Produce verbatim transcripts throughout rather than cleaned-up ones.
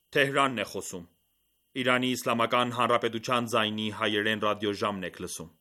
Թեհրանն է խոսում։ Իրանի Իսլամական Հանրապետության ձայնի հայերեն ռադիոժամն եք լսում։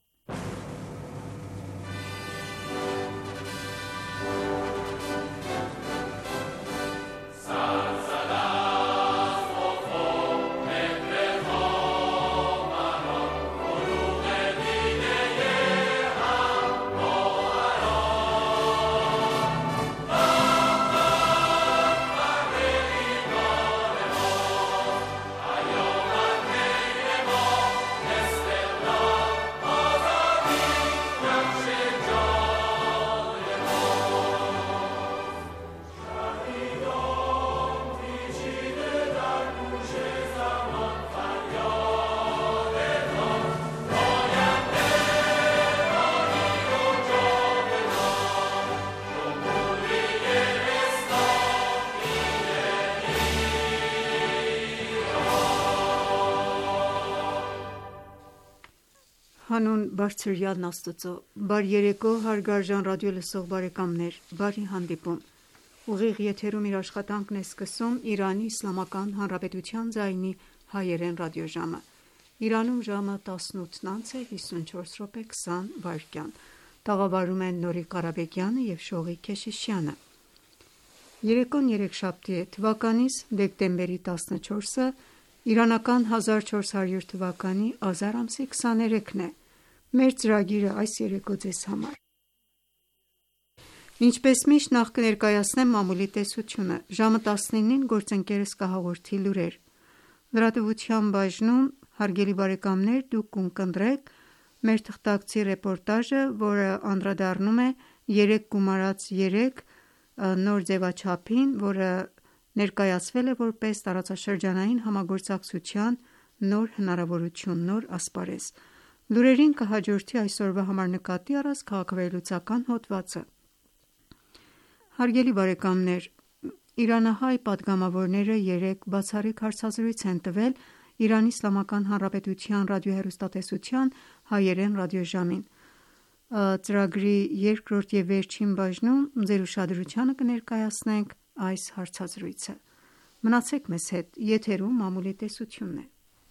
Հանուն բարձրյալն Աստծո, բարի երեկո հարգարժան ռադիո լսող բարեկամներ, բարի հանդիպում։ Ուղիղ եթերում իր աշխատանքն է սկսում Իրանի Իսլամական Հանրապետության ձայնի հայերեն ռադիոժամը։ Իրանում ժամը տասնութն անց է հիսունչորս րոպե քսան վայրկյան։ Տաղավարում են Նորիկ Ղարաբեկյանը եւ Շողիկ Քեշիշյանը։ Երեկոն երեքշաբթի է, թվականիս դեկտեմբերի տասնչորսը, իրանական հազար չորս հարյուր թվականի ազար ամսի քսաներեքն է։ Մեր ծրագիրը այս երեկո ձեզ համար։ Ինչպես միշտ նախ կներկայացնեմ մամուլի տեսությունը, ժամը տասնինին գործընկերս կհաղորդի լուրեր։ Լրատվության բաժնում, հարգելի բարեկամներ, դուք կընտրեք մեր թղթակցի ռեպորտաժը, որը անդրադառնում է երեք գումարած երեք նոր ձևաչափին, որը ներկայացվել է որպես տարածաշրջանային համագործակցության նոր հնարավորություն, նոր ասպարեզ։ Լուրերին կհաջորդի այսօրվա համար նկատի առած քաղաքավերլուծական հոդվածը։ Հարգելի բարեկամներ, իրանահայ պատգամավորները երեկ բացառիկ հարցազրույց են տվել Իրանի Իսլամական Հանրապետության ռադիոհեռուստատեսության հայերեն ռադիոժամին։ Ծրագրի երկրորդ և վերջին բաժնում ձեր ուշադրությանը կներկայացնենք այս հարցազրույցը։ Մնացեք մեզ հետ, եթերում մամուլի տեսությունն է։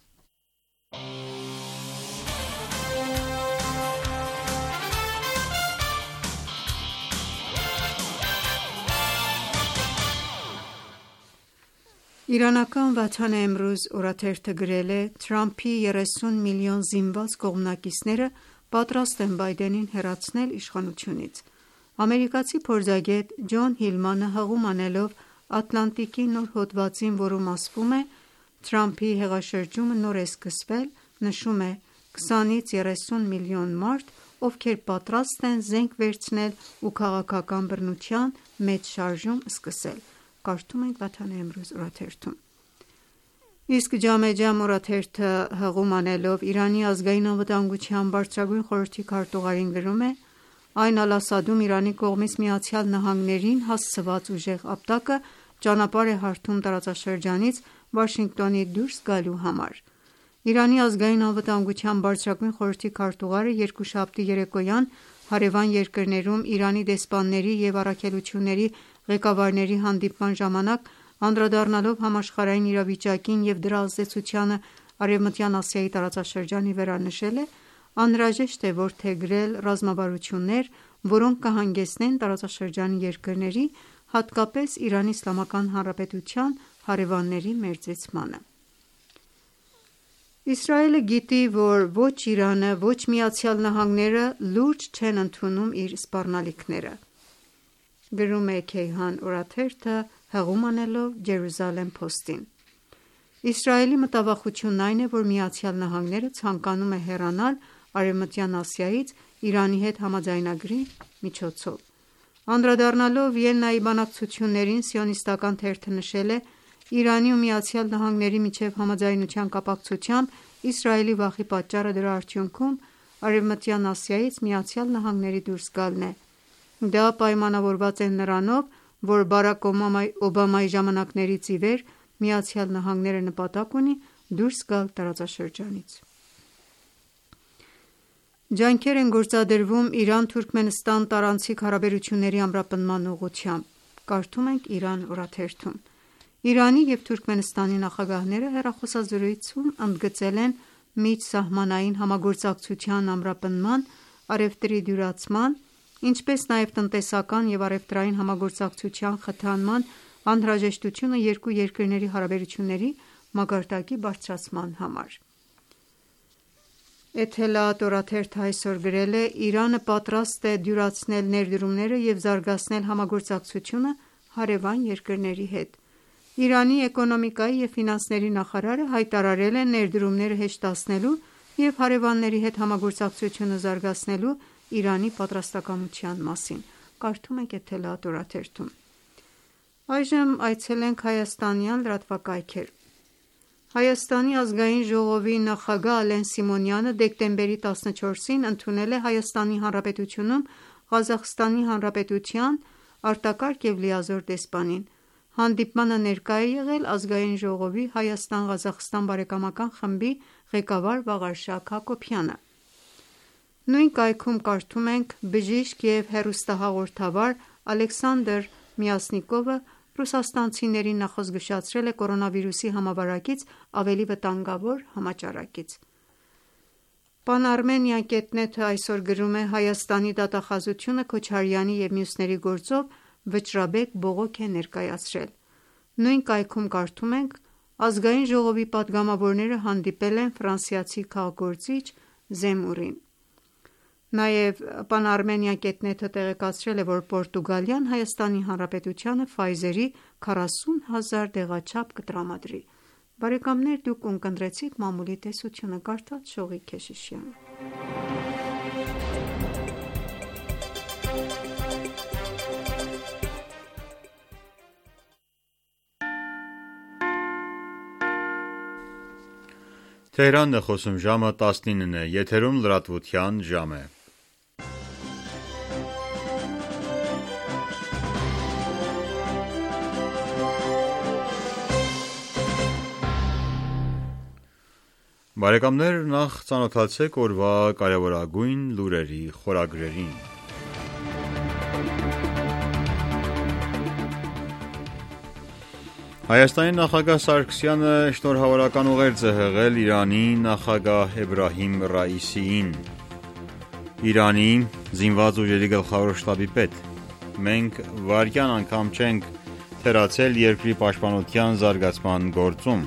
Իրանական Վաթան Էմրուզ օրաթերթը գրել է. Թրամփի երեսուն միլիոն զինված կողմնակիցները պատրաստ են Բայդենին հեռացնել իշխանությունից։ Ամերիկացի փորձագետ Ջոն Հիլմանը հղում անելով Ատլանտիկի նոր հոդվածին, որում ասվում է Թրամփի հեղաշրջումը նոր է սկսվել, նշում է. քսանից երեսուն միլիոն մարդ, ովքեր պատրաստ են զենք վերցնել ու քաղաքական բռնության մեծ շարժում սկսել։ Կարդում ենք Վաթան Էմրուզ օրաթերթում։ Իսկ Ջամեջամ օրաթերթը հղում անելով Իրանի ազգային անվտանգության բարձրագույն խորհրդի քարտուղարին գրում է. Այն Ալ-Ասադում Իրանի կողմից Միացյալ Նահանգներին հասցված ուժեղ ապտակը ճանապարհ է հարթում տարածաշրջանից Վաշինգտոնի դուրս գալու համար։ Իրանի ազգային անվտանգության բարձրագույն խորհրդի քարտուղարը երկուշաբթի երեկոյան հարևան երկրներում Իրանի դեսպանների և առաքելությունների ղեկավարների հանդիպման ժամանակ անդրադառնալով համաշխարհային իրավիճակին և դրա ազդեցությանը Արևմտյան Ասիայի տարածաշրջանի վրա նշել է. անհրաժեշտ է որդեգրել ռազմավարություններ, որոնք կհանգեցնեն տարածաշրջանի երկրների, հատկապես Իրանի Իսլամական Հանրապետության հարևանների մերձեցմանը։ Իսրայելը գիտի, որ ոչ Իրանը, ոչ Միացյալ Նահանգները լուրջ չեն ընդունում իր սպառնալիքները, գրում է Քեյհան օրաթերթը հղում անելով Jerusalem Post-ին։ Իսրայելի մտավախությունն այն է, որ Միացյալ Նահանգները ցանկանում է հեռանալ Արևմտյան Ասիայից Իրանի հետ համաձայնագրի միջոցով։ Անդրադառնալով Վիեննայի բանակցություններին, Սիոնիստական թերթը նշել է. Իրանի ու Միացյալ Նահանգների միջև համաձայնության կապակցությամբ Իսրայելի վախի պատճառը դրա արդյունքում Արևմտյան Ասիայից Միացյալ Նահանգների դուրս գալն է։ Դա պայմանավորված է նրանով, որ Բարաք Օբամայի ժամանակներից ի վեր Միացյալ Նահանգները նպատակ ունի դուրս գալ տարածաշրջանից։ Ջանքեր են գործադրվում Իրան-Թուրքմենստան տարանցիկ հարաբերությունների ամրապնդման ուղղությամբ, կարդում ենք Իրան օրաթերթում։ Իրանի և Թուրքմենստանի նախագահները հեռախոսազրույցում ընդգծել են միջսահմանային համագործակցության ամրապնդման, առևտրի դյուրացման, ինչպես նաև տնտեսական և առևտրային համագործակցության խթանման անհրաժեշտությունը երկու երկրների հարաբերությունների մակարդակի բարձրացման համար: Էթելաատ օրաթերթը այսօր գրել է. «Իրանը պատրաստ է դյուրացնել ներդրումները և զարգացնել համագործակցությունը հարևան երկրների հետ»: Իրանի էկոնոմիկայի և ֆինանսների նախարարը հայտարարել է ներդրումները հեշտացնելու և հարևանների հետ համագործակցությունը զարգացնելու Իրանի պատրաստակամության մասին: Այցելենք հայաստանյան լրատվակայքեր: Հայաստանի ազգային ժողովի նախագահ Ալեն Սիմոնյանը դեկտեմբերի տասնչորսին ընդունել է Հայաստանի Հանրապետությունում Ղազախստանի Հանրապետության արտակարգ և լիազոր դեսպանին: Հանդիպմանը ներկա է եղել Ազգային ժողովի Հայաստան-Ղազախստան բարեկամական խմբի ղեկավար Վաղարշակ Հակոբյանը: Նույն կայքում կարդում ենք. «Բժիշկ և հեռուստահաղորդավար Ալեքսանդր Մյասնիկովը ռուսաստանցիներին նախազգուշացրել է կորոնավիրուսի համավարակից ավելի վտանգավոր համաճարակից»: Pan-Armenian.net-ը այսօր գրում է. «Հայաստանի դատախազությունը Քոչարյանի և մյուսների գործով վճռաբեկ բողոք է ներկայացրել»: Նույն կայքում կարդում ենք. «Ազգային ժողովի պատգամավորները հանդիպել են ֆրանսիացի քաղգործիչ Զեմուրին»: Նաև Pan-Armenian.net-ը տեղեկացրել է, որ Պորտուգալիան Հայաստանի Հանրապետությանը Pfizer-ի քառասուն հազար դեղաչափ կտրամադրի: Բարեկամներ նախ ծանոթացեք օրվա կարևորագույն լուրերի խորագրերին: Հայաստանի նախագահ Սարգսյանը շնորհավորական ուղերձ է հղել Իրանի նախագահ Էբրահիմ Ռաիսիին: Իրանի զինված ուժերի գլխավոր շտաբի պետ. «Մենք վայրկյան անգամ չենք թերացել երկրի պաշտպանության զարգացման գործում»: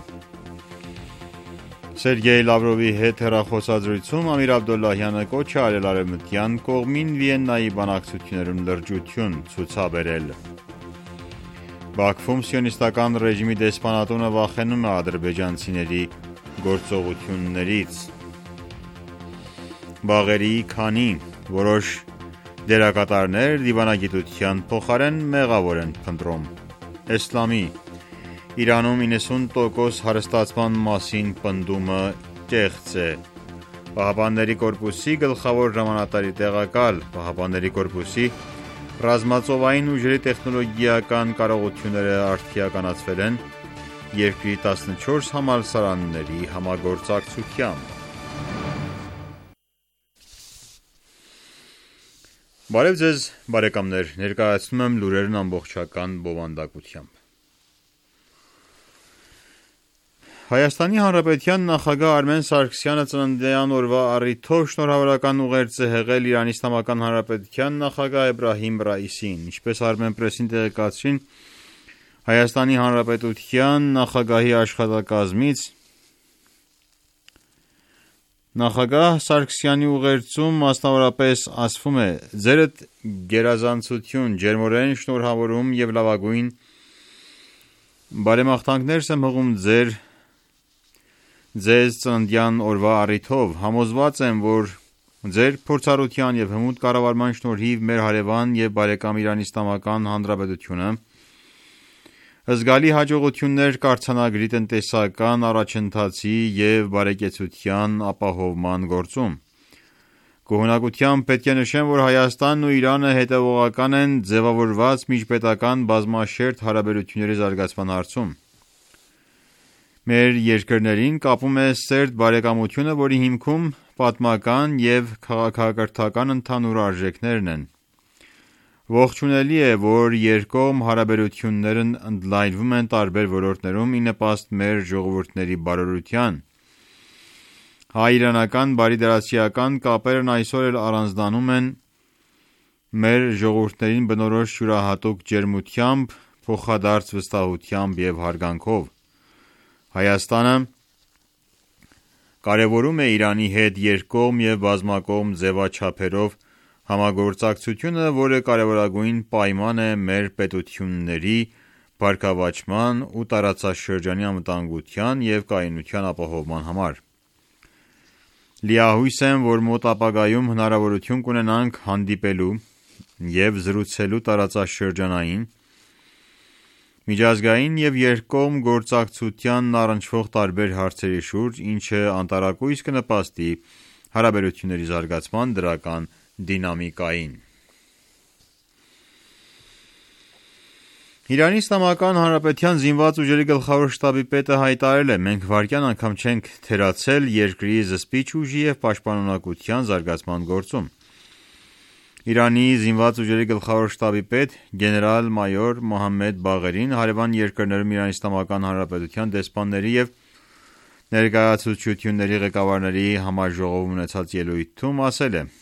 Սերգեյ Լավրովի հետ հեռախոսազրույցում Ամիր Աբդոլլահյանը կոչ է արել Արևմտյան կողմին Վիեննայի բանակցություններում լրջություն ցուցաբերել: Բաքվում Սիոնիստական ռեժիմի դեսպանատունը վախենում է ադրբեջանցիների գործողություններից: Բաղերի քանի որոշ դերակատարներ դիվանագիտության փոխարեն մեղավոր են փնտրում: Էսլամի. Իրանում իննսուն տոկոս հարստացման մասին պնդումը կեղծ է: ԻՀՊԿ-ի գլխավոր հրամանատարի տեղակալ. ԻՀՊԿ-ի ռազմածովային ուժերի տեխնոլոգիական կարողությունները արդիականացվել են երկրի տասնչորս համալսարանների համագործակցությամբ: Բարև Ձեզ բարեկամներ: Ներկայացնում եմ լուրերն ամբողջական բովանդակությամբ: Հայաստանի Հանրապետության նախագահ Արմեն Սարգսյանը ծննդյան օրվա առիթով շնորհավորական ուղերձ է հղել Իրանի Իսլամական Հանրապետության նախագահ Էբրահիմ Ռաիսիին: Ինչպես Armenpress-ին տեղեկացրին Հայաստանի Հանրապետության նախագահի աշխատակազմից, նախագահ Սարգսյանի ուղերձում մասնավորապես ասվում է. «Ձերդ գերազանցություն, ջերմորեն շնորհավորում և լավագույն բարեմաղթանքներս եմ հղում Ձեզ ծննդյան օրվա առիթով: Համոզված եմ, որ Ձեր փորձառության և հմուտ կառավարման շնորհիվ մեր հարևան և բարեկամ Իրանի Իսլամական Հանրապետությունը զգալի հաջողություններ կարձանագրի տնտեսական առաջընթացի և բարեկեցության ապահովման գործում: Գոհունակությամբ պետք է նշեմ, որ Հայաստանն ու Իրանը հետևողական են ձևավորված միջպետական բազմաշերտ հարաբերությունների զարգացման հարցում: Մեր երկրներին կապում է սերտ բարեկամությունը, որի հիմքում պատմական և քաղաքակրթական ընդհանուր արժեքներն են: Ողջունելի է, որ երկկողմ հարաբերություններն ընդլայնվում են տարբեր ոլորտներում ի նպաստ մեր ժողովուրդների բարօրության։ Հայ-իրանական բարիդարացիական կապերն այսօր էլ առանձնանում են մեր ժողովուրդներին բնորոշ յուրահատուկ ջերմությամբ, փոխադարձ վստահությամբ և հարգանքով։ Հայաստանը կարևորում է Իրանի հետ երկկողմ և բազմակողմ ձևաչափերով համագործակցությունը, որը կարևորագույն պայման է մեր պետությունների բարգավաճման ու տարածաշրջանի անվտանգության և կայունության ապահովման համար։ Լիահույս եմ, որ մոտ ապագայում հնարավորություն կունենանք հանդիպելու և զրուցելու տարածաշրջանային, միջազգային և երկկողմ գործակցությանն առնչվող տարբեր հարցերի շուրջ, ինչը անտարակույս կնպաստի հարաբերությունների զարգացման դրական դինամիկային։ Իրանի Իսլամական Հանրապետության զինված ուժերի գլխավոր շտաբի պետը հայտարարել է. «Մենք վայրկյան անգամ չենք թերացել երկրի զսպիչ ուժի և պաշտպանունակության զարգացման գործում»։ Իրանի զինված ուժերի գլխավոր շտաբի պետ գեներալ-մայոր Մոհամմեդ Բաղերին հարևան երկրներում Իրանի Իսլամական Հանրապետության դեսպանների և ներկայացուցչությունների ղեկավարների համաժողովում ունեցած ելույթում ասել է.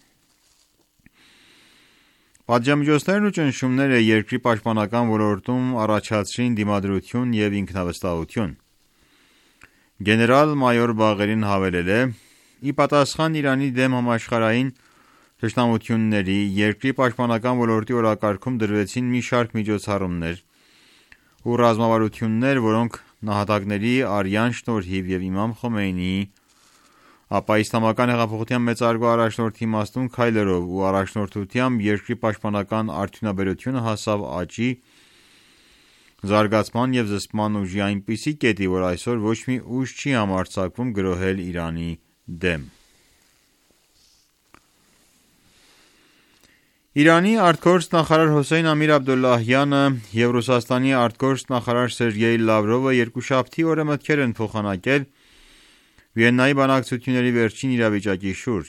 «Պատժամիջոցներն ու ճնշումները երկրի պաշտպանական ոլորտում առաջացրին դիմադրություն և ինքնավստահություն»։ Գեներալ-մայոր Բաղերին հավելել է. «Ի պատասխան Իրանի դեմ համաշխարհային թշնամությունների, երկրի պաշտպանական ոլորտի օրակարգում դրվեցին մի շարք միջոցառումներ ու ռազմավարություններ, որոնք նահատակների արյան շնորհիվ և իմամ Խոմեյնիի, ապա Իսլամական հեղափոխության մեծարգո առաջնորդի իմաստուն քայլերով ու առաջնորդությամբ երկրի պաշտպանական արդյունաբերությունը հասավ աճի, զարգացման և զսպման ուժի այնպիսի կետի, որ այսօր ոչ մի ուժ չի համարձակվում գրոհել Իրանի դեմ»։ Իրանի արտգործնախարար Հոսեյն Ամիր-Աբդոլլահյանը և Ռուսաստանի արտգործնախարար Սերգեյ Լավրովը երկուշաբթի օրը մտքեր են փոխանակել Վիեննայի բանակցությունների վերջին իրավիճակի շուրջ։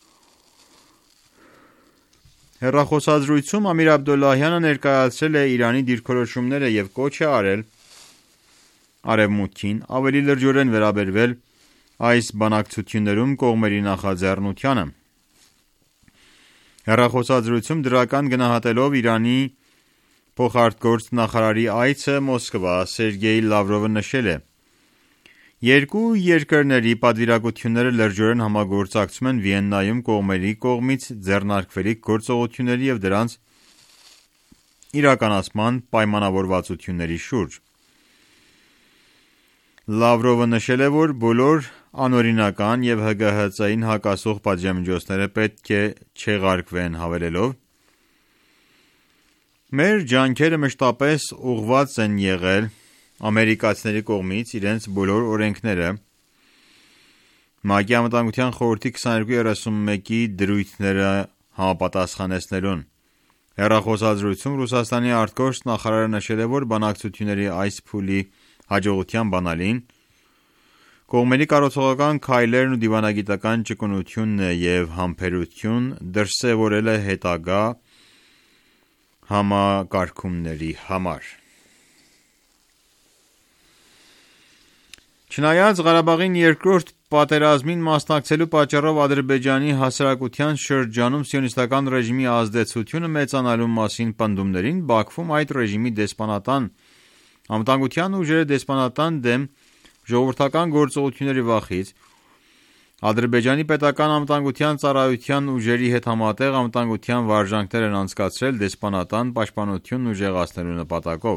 Հեռախոսազրույցում Ամիր Աբդոլլահյանը ներկայացրել է Իրանի դիրքորոշումները և կոչ է արել Արևմուտքին ավելի լրջորեն վերաբերվել այս բանակցություններում կողմերի նախաձեռնությանը։ Հեռախոսազրույցում դրական գնահատելով Իրանի փոխարտգործնախարարի այցը Մոսկվա, Սերգեյ Լավրովը նշել է. «Երկու երկրների պատվիրակությունները լրջորեն համագործակցում են Վիեննայում կողմերի կողմից ձեռնարկվելիք գործողությունների և դրանց իրականացման պայմանավորվածությունների շուրջ»։ Լավրովը նշել է, որ բոլոր անօրինական և ՀԳՀԾ-ին հակասող պատժամիջոցները պետք է չեղարկվեն, հավելելով. «Մեր ջանքերը մշտապես ուղղված են եղել ամերիկացիների կողմից իրենց բոլոր օրենքները, ՄԱԿ-ի Անվտանգության խորհրդի քսաներկու երեսունմեկի դրույթները համապատասխանեցնելուն»։ Հեռախոսազրույցում Ռուսաստանի արտգործնախարարը նշել է, որ բանակցությունների այս փուլի հաջողության բանալին կողմերի կառուցողական քայլերն ու դիվանագիտական ճկունությունն է և համբերություն դրսևորելը հետագա համակարգումների համար։ Չնայած Ղարաբաղին երկրորդ պատերազմին մասնակցելու պատճառով Ադրբեջանի հասարակության շրջանում սիոնիստական ռեժիմի ազդեցությունը մեծանալու մասին պնդումներին, Բաքվում այդ ռեժիմի դեսպանատան անվտանգության ուժերը դեսպանատան դեմ ժողովրդական գործողությունների վախից Ադրբեջանի պետական անվտանգության ծառայության ուժերի հետ համատեղ անվտանգության վարժանքներ են անցկացրել դեսպանատան պաշտպանությունն ուժեղացնելու նպատակով։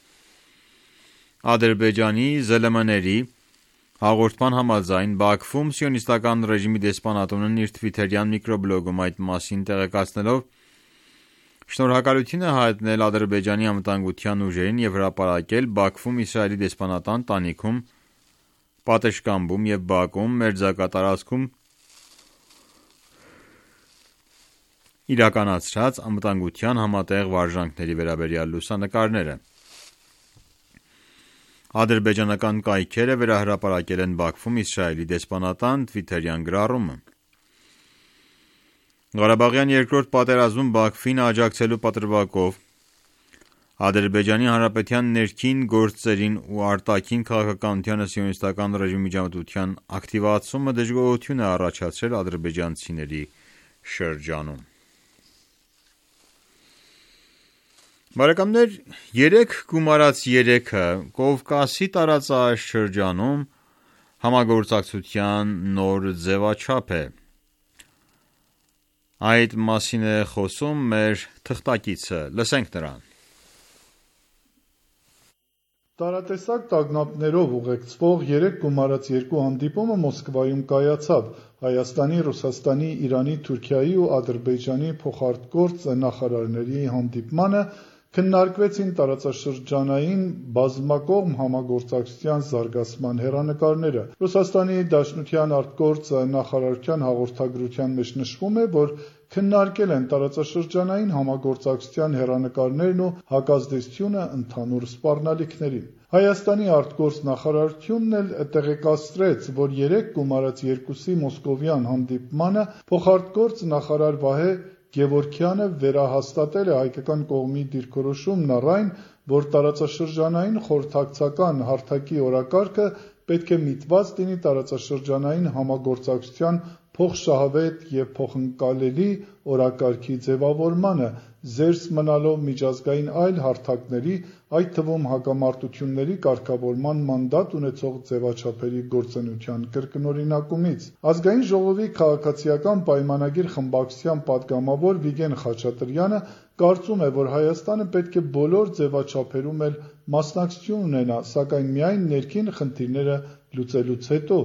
Ադրբեջանի ԶԼՄ-ների հաղորդման համաձայն, Բաքվում սիոնիստական ռեժիմի դեսպանատունն իր թվիթերյան միկրոբլոգում այդ մասին տեղեկացնելով շնորհակալություն է հայտնել Ադրբեջանի անվտանգության ուժերին և հրապարակել Բաքվում Իսրայելի դեսպանատան տանիքում, պատշգամբում և Բաքվում մերձակա տարածքում իրականացրած անվտանգության համատեղ վարժանքների վերաբերյալ լուսանկարները։ Ադրբեջանական կայքերը վերահրապարակել են Բաքվում Իսրայելի դեսպանատան թվիթերյան գրառումը։ Ղարաբաղյան երկրորդ պատերազմում Բաքվին աջակցելու պատրվակով Ադրբեջանի Հանրապետության ներքին գործերին ու արտաքին քաղաքականությանը սիոնիստական ռեժիմի միջամտության ակտիվացումը դժգոհություն է առաջացրել ադրբեջանցիների շրջանում։ Բարեկամներ, երեք գումարած երեքը Կովկասի տարածաշրջանում համագործակցության նոր ձևաչափ է։ Այդ մասին է խոսում մեր թղթակիցը, լսենք նրան։ Տարատեսակ տագնապներով ուղեկցվող երեք գումարած երկու հանդիպումը Մոսկվայում կայացավ։ Հայաստանի, Ռուսաստանի, Իրանի, Թուրքիայի ու Ադրբեջանի փոխարտգործ նախարարների հանդիպմանը քննարկվեցին տարածաշրջանային բազմակողմ համագործակցության զարգացման հեռանկարները։ Ռուսաստանի Դաշնության արտգործ նախարարության հաղորդագրության մեջ նշվում է, որ քննարկել են տարածաշրջանային համագործակցության հեռանկարներն ու հակազդեցությունը ընդհանուր սպառնալիքներին։ Հայաստանի արտգործ նախարարությունն էլ տեղեկացրեց, որ երեք գումարած երկուսի մոսկովյան հանդիպմանը փոխարտգործ նախարար Վահե Գևորգյանը վերահաստատել է հայկական կողմի դիրքորոշումն առ այն, որ տարածաշրջանային խորհրդակցական հարթակի օրակարգը պետք է միտված լինի տարածաշրջանային համագործակցության փոխշահավետ և փոխընկալելի օրակարգի ձևավորմանը, զերծ մնալով միջազգային այլ հարթակների, այդ թվում հակամարտությունների կարգավորման մանդատ ունեցող ձևաչափերի գործունեության կրկնօրինակումից։ Ազգային ժողովի քաղաքացիական պայմանագիր խմբակցության պատգամավոր Վիգեն Խաչատրյանը կարծում է, որ Հայաստանը պետք է բոլոր ձևաչափերում էլ մասնակցություն ունենա, սակայն միայն ներքին խնդիրները լուծելուց հետո։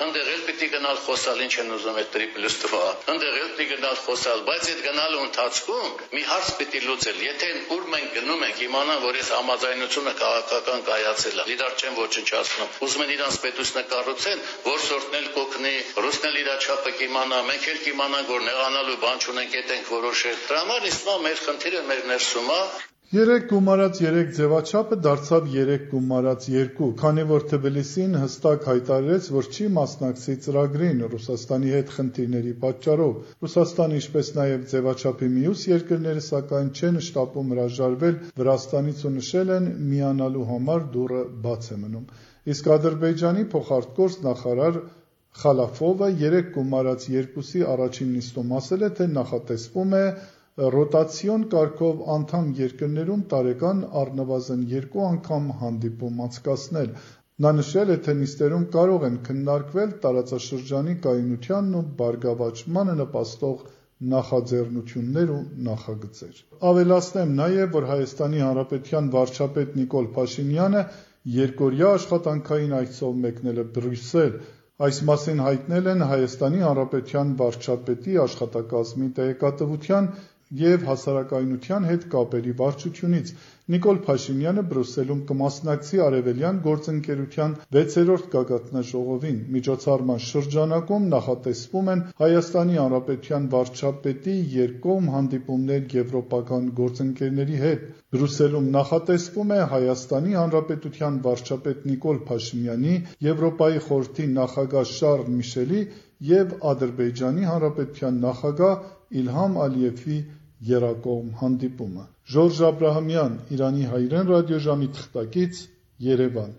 Գնալ խոսալ ինչ են ուզում այդ տրիպլյուս տվա, ընդեղ էլ պիտի գնալ խոսալ, բայց այդ գնալու ընթացքում մի հարց պիտի լուծել, եթե ուր մենք գնում ենք իմանան, որ այս համաձայնությունը քաղաքական կայացել է, իրար չեն ոչնչացնում, ուզում են իրանց պետությունը կառուցեն, որ սորտն էլ կօգնի, ռուսն էլ իր չափը կիմանա, մենք էլ կիմանանք, որ նեղանալու բան չունենք, այդ ենք որոշել։ Դրա համար իսկա մեր խնդիրը մեր ներսում է։ Երեք գումարած երեք ձևաչափը դարձավ երեք գումարած երկու, քանի որ Թբիլիսին հստակ հայտարարեց, որ չի մասնակցի ծրագրին Ռուսաստանի հետ խնդիրների պատճառով։ Ռուսաստանը, ինչպես նաև ձևաչափի մյուս երկրները, սակայն չեն շտապում հրաժարվել Վրաստանից ու նշել են միանալու համար դուռը բաց է մնում։ Իսկ Ադրբեջանի փոխարտգործ նախարար Խալաֆովը երեք գումարած երկուսի առաջին նիստում ասել է, թե նախատեսվում է ռոտացիոն կարգով անդամ երկրներում տարեկան առնվազն երկու անգամ հանդիպում անցկացնել։ Նա նշել է, թե նիստերում կարող են քննարկվել տարածաշրջանի կայունությանն ու բարգավաճմանը նպաստող նախաձեռնություններ ու նախագծեր։ Ավելացնեմ նաև, որ Հայաստանի Հանրապետության վարչապետ Նիկոլ Փաշինյանը երկօրյա աշխատանքային այցով մեկնել է Բրյուսել։ Այս մասին հայտնել են Հայաստանի Հանրապետության վարչապետի աշխատակազմի տեղեկատվության և հասարակայնության հետ կապերի վարչությունից։ Նիկոլ Փաշինյանը Բրյուսելում կմասնակցի Արևելյան գործընկերության վեցերորդ գագաթնաժողովին։ Միջոցառման շրջանակում նախատեսվում են Հայաստանի Հանրապետության վարչապետի երկկողմ հանդիպումներ եվրոպական գործընկերների հետ։ Բրյուսելում նախատեսվում է Հայաստանի Հանրապետության վարչապետ Նիկոլ Փաշինյանի, Եվրոպայի խորհրդի նախագահ Շարլ Միշելի և Ադրբեջանի Հանրապետության նախագահ Իլհամ Ալիևի եռակողմ հանդիպումը։ Ժորժ Աբրահամյան, Իրանի հայրեն ռադիոժամի թղթակից, Երևան։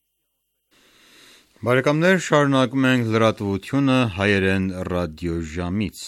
Բարեկամներ, շարունակում ենք լրատվությունը հայերեն ռադիոժամից։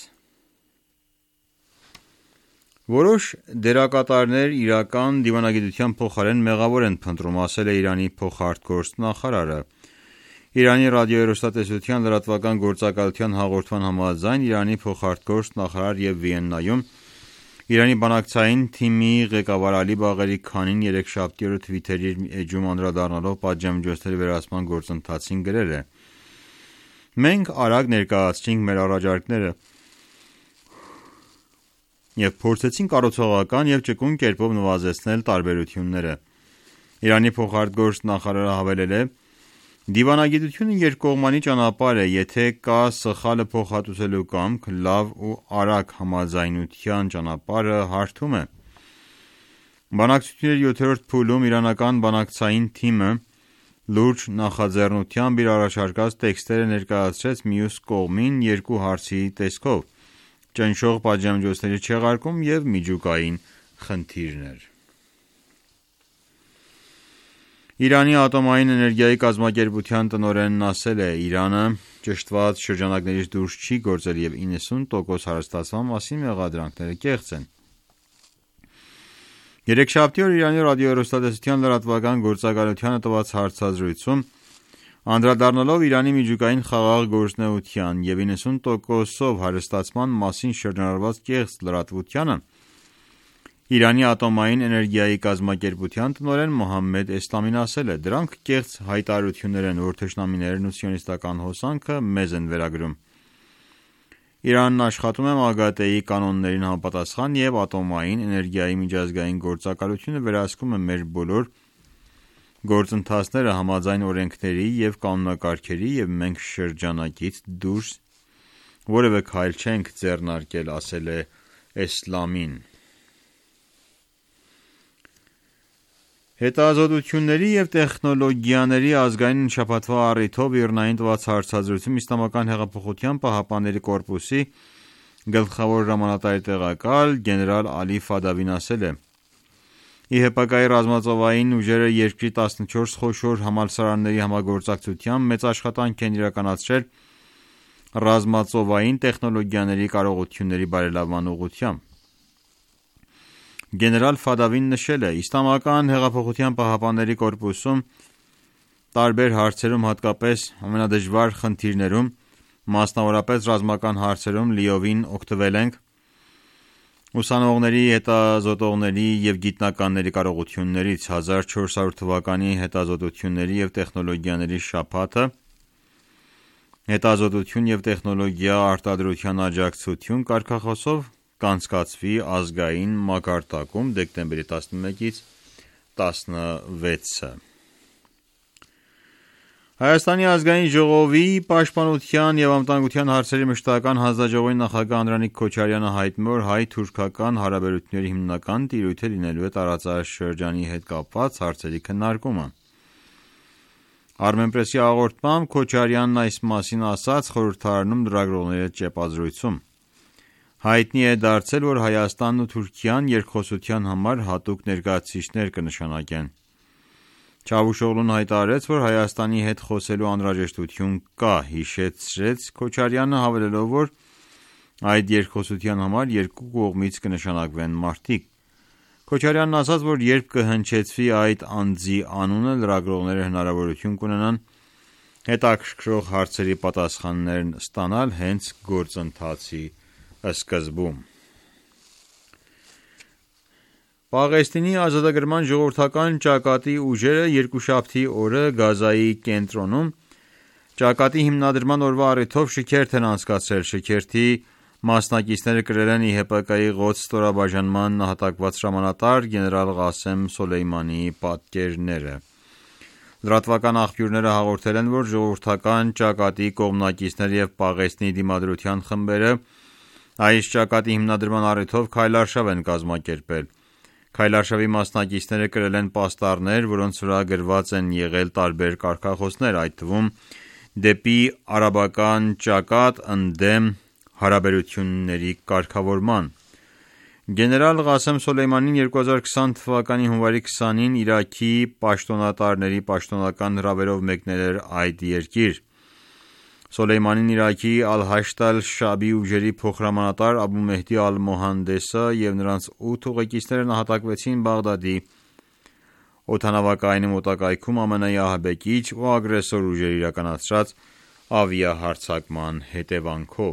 Որոշ դերակատարներ իրական դիվանագիտության փոխարեն մեղավոր են փնտրում, ասել է Իրանի փոխարտգործ նախարարը։ Իրանի ռադիոհեռուստատեսության լրատվական գործակալության հաղորդման համաձայն Իրանի փոխարտգործ նախարար և Վիեննայում Իրանի բանակցային թիմի ղեկավար Ալի Բաղերի Քանին երեքշաբթի օրը Թվիթերի իր էջում անդրադառնալով պատժամիջոցների վերահսկման գործընթացին գրել է. «Մենք արագ ներկայացրինք մեր առաջարկները և փորձեցինք կառուցողական և ճկուն կերպով նվազեցնել տարբերությունները»։ Իրանի փոխարտգործ նախարարը հավելել է. «Դիվանագիտությունը երկկողմանի ճանապարհ է, եթե կա սխալը փոխհատուցելու կամք, լավ ու արագ համաձայնության ճանապարհը հարթում է»։ Բանակցությունների յոթերորդ փուլում իրանական բանակցային թիմը լուրջ նախաձեռնությամբ իր առաջարկած տեքստերը ներկայացրեց մյուս կողմին երկու հարցի տեսքով՝ ճնշող պատժամիջոցների չեղարկում և միջուկային խնդիրներ։ Իրանի ատոմային էներգիայի կազմակերպության տնօրենն ասել է. «Իրանը ճշտված շրջանակներից դուրս չի գործել և իննսուն տոկոս հարստացման մասին մեղադրանքները կեղծ են»։ Երեքշաբթի օր Իրանի ռադիոհեռուստատեսության լրատվական գործակալությանը տված հարցազրույցում, անդրադառնալով Իրանի միջուկային խաղաղ գործունեության և իննսուն տոկոսով հարստացման մասին շրջանառված կեղծ լրատվությանը, Իրանի ատոմային էներգիայի կազմակերպության տնօրեն Մոհամմեդ Էսլամին ասել է. «Դրանք կեղծ հայտարարություններ են, որ թշնամիներն ու սիոնիստական հոսանքը մեզ են վերագրում։ Իրանն աշխատում է ՄԱԳԱՏԷ-ի կանոններին համապատասխան և ատոմային էներգիայի միջազգային գործակալությունը վերահսկում է մեր բոլոր գործընթացները համաձայն օրենքների և կանոնակարգերի և մենք շրջանակից դուրս որևէ քայլ չենք ձեռնարկել», ասել է Էսլամին։ Հետազոտությունների և տեխնոլոգիաների ազգային շաբաթվա առիթով ԻՌՆԱ-ին տված հարցազրույցում Իսլամական հեղափոխության պահապանների կորպուսի գլխավոր հրամանատարի տեղակալ գեներալ Ալի Ֆադավին ասել է. «Ի հեպակայի ռազմածովային ուժերը երկրի տասնչորս խոշոր համալսարանների համագործակցությամբ մեծ աշխատանք են իրականացրել ռազմածովային տեխնոլոգիաների կարողությունների բարելավման ուղղությամբ»։ Գեներալ Ֆադավին նշել է. «Իսլամական հեղափոխության պահապանների կորպուսում տարբեր հարցերում, հատկապես ամենադժվար խնդիրներում, մասնավորապես ռազմական հարցերում լիովին օգտվել ենք ուսանողների, հետազոտողների և գիտնականների կարողություններից։ հազար չորս հարյուր թվականի հետազոտությունների և տեխնոլոգիաների շաբաթը «Հետազոտություն և տեխնոլոգիա արտադրության աջակցություն» կարգախոսով կանցկացվի ազգային մակարդակում դեկտեմբերի տասնմեկից տասնվեցը։ Հայաստանի ազգային ժողովի պաշտպանության և անվտանգության հարցերի մշտական հանձնաժողովի նախագահ Անդրանիկ Քոչարյանը հայտնում է, որ հայ-թուրքական հարաբերությունների հիմնական տիրույթը լինելու է տարածաշրջանի հետ կապված հարցերի քննարկումը։ Armenpress-ի հաղորդմամբ Քոչարյանն այս մասին ասաց խորհրդարանում լրագրողների հետ ճեպազրույցում։ Հայտնի է դարձել, որ Հայաստանն ու Թուրքիան երկխոսության համար հատուկ ներկայացուցիչներ կնշանակեն։ Չավուշօղլուն հայտարարեց, որ Հայաստանի հետ խոսելու անհրաժեշտություն կա, հիշեցրեց Քոչարյանը, հավելելով, որ այդ երկխոսության համար երկու կողմից կնշանակվեն մարդիկ։ Քոչարյանն ասաց, որ երբ կհնչեցվի այդ անձի անունը, լրագրողները հնարավորություն կունենան հետաքրքրող հարցերի պատասխաններն ստանալ հենց գործընթացի սկզբում։ Պաղեստինի ազատագրման ժողովրդական ճակատի ուժերը երկուշաբթի օրը Գազայի կենտրոնում ճակատի հիմնադրման օրվա առիթով շքերթ են անցկացրել։ Շքերթի մասնակիցները կրել են ի հեպակայի Ղոդս ստորաբաժանման նահատակված հրամանատար գեներալ Ղասեմ Սոլեյմանիի պատկերները։ Լրատվական աղբյուրները հաղորդել են, որ ժողովրդական ճակատի կողմնակիցները և Պաղեստինի դիմադրության խմբերը այս ճակատի հիմնադրման առիթով քայլարշավ են կազմակերպել։ Քայլարշավի մասնակիցները կրել են պաստառներ, որոնց վրա գրված են եղել տարբեր կարգախոսներ, այդ թվում «Դեպի արաբական ճակատ, ընդդեմ հարաբերությունների կարգավորման»։ Գեներալ Ղասեմ Սոլեյմանին երկու հազար քսան թվականի հունվարի քսանին Իրաքի պաշտոնատարների պաշտոնական հրավերով մեկնել էր այդ երկիր։ Սոլեյմանին Իրաքի Ալ-Հաշդ Ալ-Շաաբի ուժերի փոխհրամանատար Աբու Մեհդի Ալ-Մոհանդեսը և նրանց ութ ուղեկիցները նահատակվեցին Բաղդադի օդանավակայանի մոտակայքում ԱՄՆ-ի ահաբեկիչ ու ագրեսոր ուժերի իրականացրած ավիահարձակման հետևանքով։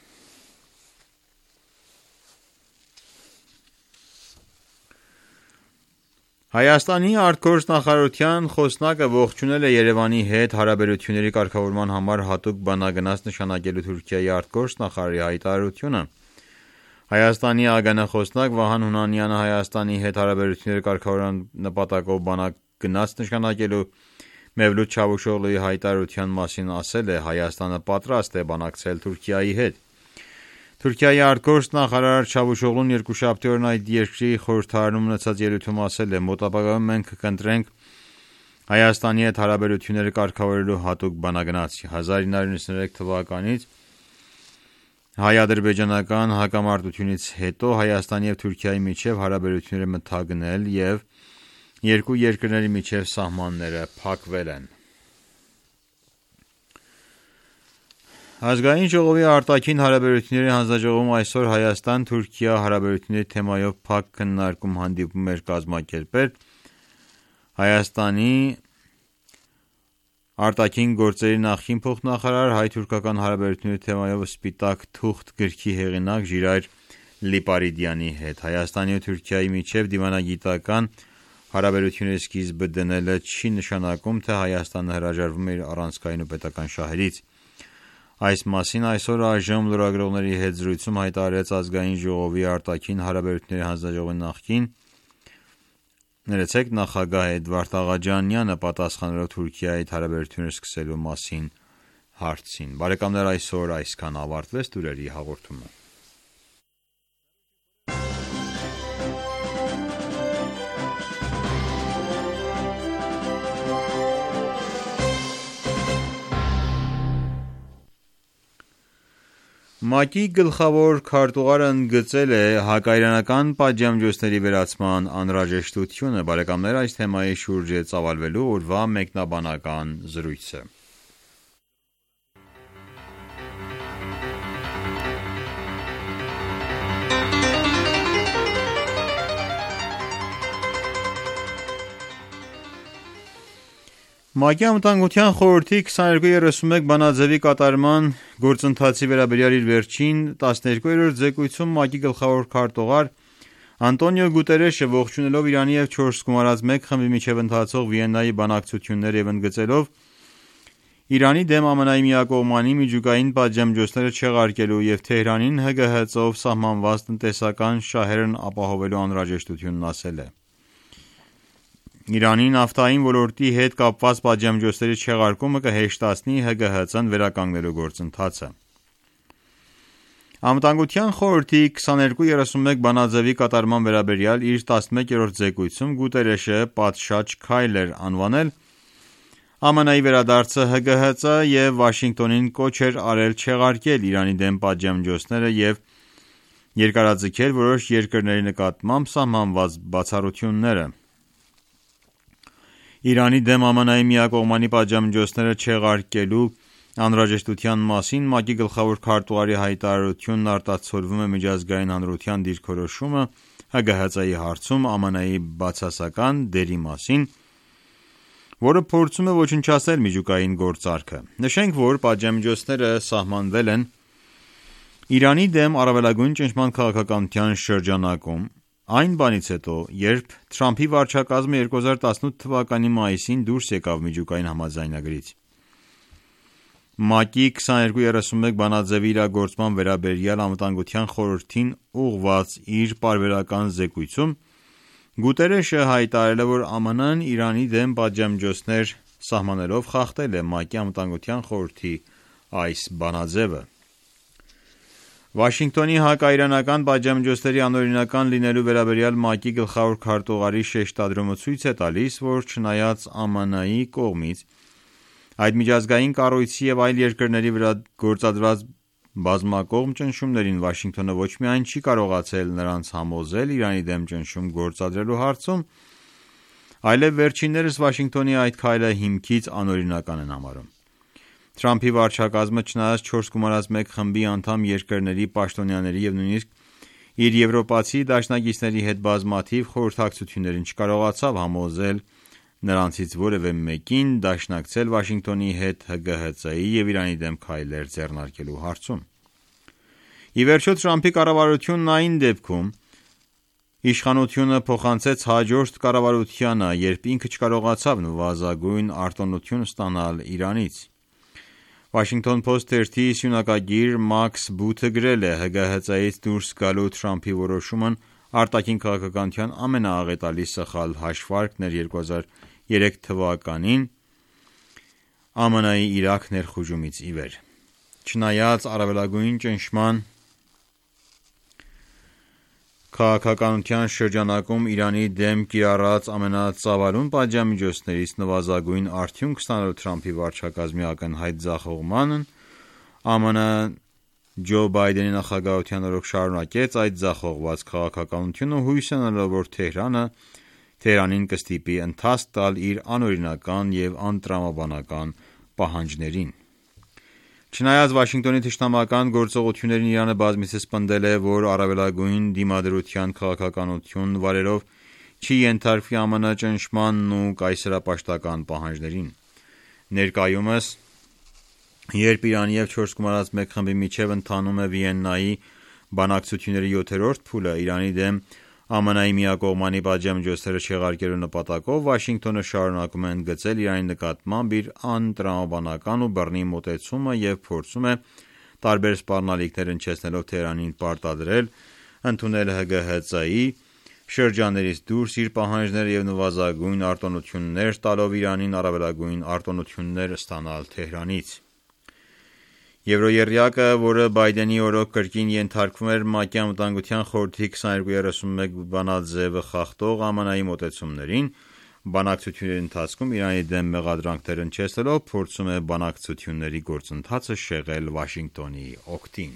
Հայաստանի արտգործնախարարության խոսնակը ողջունել է Երևանի հետ հարաբերությունների կարգավորման համար հատուկ բանագնաց նշանակելու Թուրքիայի արտգործնախարարի հայտարարությունը։ Հայաստանի ԱԳՆ-խոսնակ Վահան Հունանյանը Հայաստանի հետ հարաբերությունների կարգավորման նպատակով բանագնաց նշանակելու Մևլութ Չավուշօղլուի հայտարարության մասին ասել է. «Հայաստանը պատրաստ է բանակցել Թուրքիայի հետ»։ Թուրքիայի արտգործնախարար Չավուշօղլուն երկուշաբթի օրն այդ երկրի խորհրդարանում ունեցած ելույթում ասել է. «Մոտ ապագայում մենք կընտրենք Հայաստանի հետ հարաբերությունները կարգավորելու հատուկ բանագնաց։ հազար ինը հարյուր նվաթ թվականից հայ-ադրբեջանական հակամարտությունից հետո Հայաստանի և Թուրքիայի միջև հարաբերությունները մթագնել և երկու երկրների միջև սահմանները փակվել են։ Ազգային ժողովի արտաքին հարաբերությունների հանձնաժողովում այսօր Հայաստան-Թուրքիա հարաբերությունների թեմայով փակ քննարկում հանդիպում էր կազմակերպել Հայաստանի արտաքին գործերի նախկին փոխնախարար, հայ-թուրքական հարաբերությունների թեմայով «Սպիտակ թուղթ» գրքի հեղինակ Ժիրայր Լիպարիդյանի հետ։ Հայաստանի ու Թուրքիայի միջև դիվանագիտական հարաբերությունների սկիզբը դնելը չի նշանակում, թե Հայաստանը հրաժարվում է իր առանցքային ու պետական շահերից։ Այս մասին այսօր այժմ լրագրողների հետ զրույցում հայտարարեց Ազգային ժողովի արտաքին հարաբերությունների հանձնաժողովի նախկին նախագահ Էդվարդ Աղաջանյանը, պատասխանելով Թուրքիայի հետ հարաբերություններ սկսելու մասին հարցին։ Բարեկամներ, այսօր այսքան ավարտվեց լուրերի հաղորդումը։ ՄԱԿ-ի գլխավոր քարտուղարը ընդգծել է հակաիրանական պատժամիջոցների վերացման անհրաժեշտությունը։ Բարեկամներ, այս թեմայի շուրջ է ծավալվելու օրվա մեկնաբանական զրույցը։ ՄԱԿ-ի Անվտանգության խորհրդի քսաներկու երեսունմեկ բանաձևի կատարման գործընթացի վերաբերյալ իր վերջին տասներկուերորդ զեկույցում ՄԱԿ-ի գլխավոր քարտուղար Անտոնիո Գուտերեշը ողջունելով Իրանի և չորս գումարած մեկ խմբի միջև ընթացող Վիեննայի բանակցությունները և ընդգծելով Իրանի դեմ ԱՄՆ-ի միակողմանի միջուկային պատժամիջոցները չեղարկելու և Թեհրանին ՀԳՀԾ-ով սահմանված տնտեսական շահերն ապահովելու անհրաժեշտությունն ասել է. Իրանի նավթային ոլորտի հետ կապված պատժամիջոցների չեղարկումը կհեշտացնի ՀԳՀԾ-ն վերականգնելու գործընթացը։ Անվտանգության խորհրդի քսաներկու երեսունմեկ բանաձևի կատարման վերաբերյալ իր տասնմեկերորդ զեկույցում Գուտերեշը պատշաճ քայլ էր անվանել ԱՄՆ-ի վերադարձը ՀԳՀԾ և Վաշինգտոնին կոչ էր արել չեղարկել Իրանի դեմ պատժամիջոցները և երկարաձգել որոշ երկրների նկատմամբ սահմանված բացառությունները։ Իրանի դեմ ԱՄՆ-ի միակողմանի պատժամիջոցները չեղարկելու անհրաժեշտության մասին ՄԱԿ-ի գլխավոր քարտուղարի հայտարարությունն արտացոլվում է միջազգային հանրության դիրքորոշումը ՀԳՀԾ-ի հարցում ԱՄՆ-ի բացասական դերի մասին, որը փորձում է ոչնչացնել միջուկային գործարքը։ Նշենք, որ պատժամիջոցները սահմանվել են Իրանի դեմ առավելագույն ճնշման քաղաքականության շրջանակում, այն բանից հետո, երբ Թրամփի վարչակազմը երկու հազար տասնութ թվականի մայիսին դուրս եկավ միջուկային համաձայնագրից։ ՄԱԿ-ի քսաներկու երեսունմեկ բանաձևի իրագործման վերաբերյալ Անվտանգության խորհրդին ուղղված իր պարբերական զեկույցում Գուտերեշը հայտարարել է, որ ԱՄՆ-ն Իրանի դեմ պատժամիջոցներ սահմանելով խախտել է ՄԱԿ-ի Անվտանգության խորհրդի այս բանաձևը։ Վաշինգտոնի հակաիրանական պատժամիջոցների անօրինական լինելու վերաբերյալ ՄԱԿ-ի գլխավոր քարտուղարի շեշտադրումը ցույց է տալիս, որ չնայած ԱՄՆ-ի կողմից այդ միջազգային կառույցի և այլ երկրների վրա գործադրված բազմակողմ ճնշումներին Վաշինգտոնը ոչ միայն չի կարողացել նրանց համոզել Իրանի դեմ ճնշում գործադրելու հարցում, այլև վերջիններս Վաշինգտոնի այդ քայլը հիմքից անօրինական են համարում։ Թրամփի վարչակազմը չնայած չորս գումարած մեկ խմբի անդամ երկրների պաշտոնյաների և նույնիսկ իր եվրոպացի դաշնակիցների հետ բազմաթիվ խորհրդակցություններին չկարողացավ համոզել նրանցից որևէ մեկին դաշնակցել Վաշինգտոնի հետ ՀԳՀԾ-ի և Իրանի դեմ քայլեր ձեռնարկելու հարցում։ Ի վերջո, Թրամփի կառավարությունն այն դեպքում իշխանությունը փոխանցեց հաջորդ կառավարությանը, երբ ինքը չկարողացավ նվազագույն արտոնություն ստանալ Իրանից։ Washington Post թերթի սյունակագիր Մաքս Բութը գրել է. ՀԳՀԾ-ից դուրս գալու Թրամփի որոշումն արտաքին քաղաքականության ամենաաղետալի սխալ հաշվարկն էր երկու հազար երեք թվականին ԱՄՆ-ի Իրաք ներխուժումից ի վեր։ Չնայած առավելագույն ճնշման քաղաքականության շրջանակում Իրանի դեմ կիրառած ամենածավալուն պատժամիջոցներից նվազագույն արդյունք ստանալու Թրամփի վարչակազմի ակնհայտ ձախողմանն ԱՄՆ Ջո Բայդենի նախագահության օրոք շարունակեց այդ ձախողված քաղաքականությունը, հույս ունենալով, որ Թեհրանը Թեհրանին կստիպի ընթացք տալ իր անօրինական և անտրամաբանական պահանջներին։ Չնայած Վաշինգտոնի թշնամական գործողություններին Իրանը բազմիցս պնդել է, որ առավելագույն դիմադրության քաղաքականություն վարելով չի ենթարկվի ԱՄՆ ճնշմանն ու կայսերապաշտական պահանջներին։ Ներկայումս, երբ Իրանի և չորս գումարած մեկ խմբի միջև ընթանում է Վիեննայի բանակցությունների յոթերորդ փուլը Իրանի դեմ ԱՄՆ-ի միակողմանի պատժամիջոցները չեղարկելու նպատակով, Վաշինգտոնը շարունակում է ընդգծել Իրանի նկատմամբ իր անտրամաբանական ու բռնի մոտեցումը և փորձում է տարբեր սպառնալիքներ հնչեցնելով Թեհրանին պարտադրել ընդունել ՀԳՀԾ-ի շրջաններից դուրս իր պահանջները և նվազագույն արտոնություններ տալով Իրանին առավելագույն արտոնություններ ստանալ Թեհրանից։ Եվրոեռյակը, որը Բայդենի օրոք կրկին ենթարկվում էր ՄԱԿ-ի Անվտանգության խորհրդի քսաներկու երեսուն մեկ բանաձևը խախտող ԱՄՆ-ի մոտեցումներին, բանակցությունների ընթացքում Իրանի դեմ մեղադրանքներ հնչեցնելով փորձում է բանակցությունների գործընթացը շեղել Վաշինգտոնի օգտին։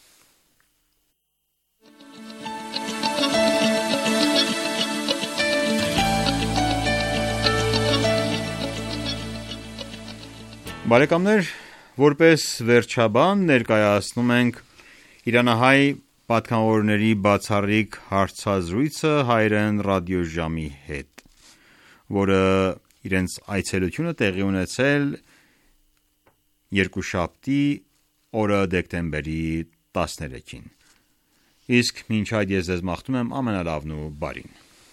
Բարեկամներ, որպես վերջաբան ներկայացնում ենք իրանահայ պատգամավորների բացառիկ հարցազրույցը հայերեն ռադիոժամի հետ, որը իրենց այցելությունը տեղի ունեցել երկուշաբթի օրը դեկտեմբերի տասներեքին։ Իսկ մինչ այդ ես ձեզ մաղթում եմ ամենալավն ու բարին։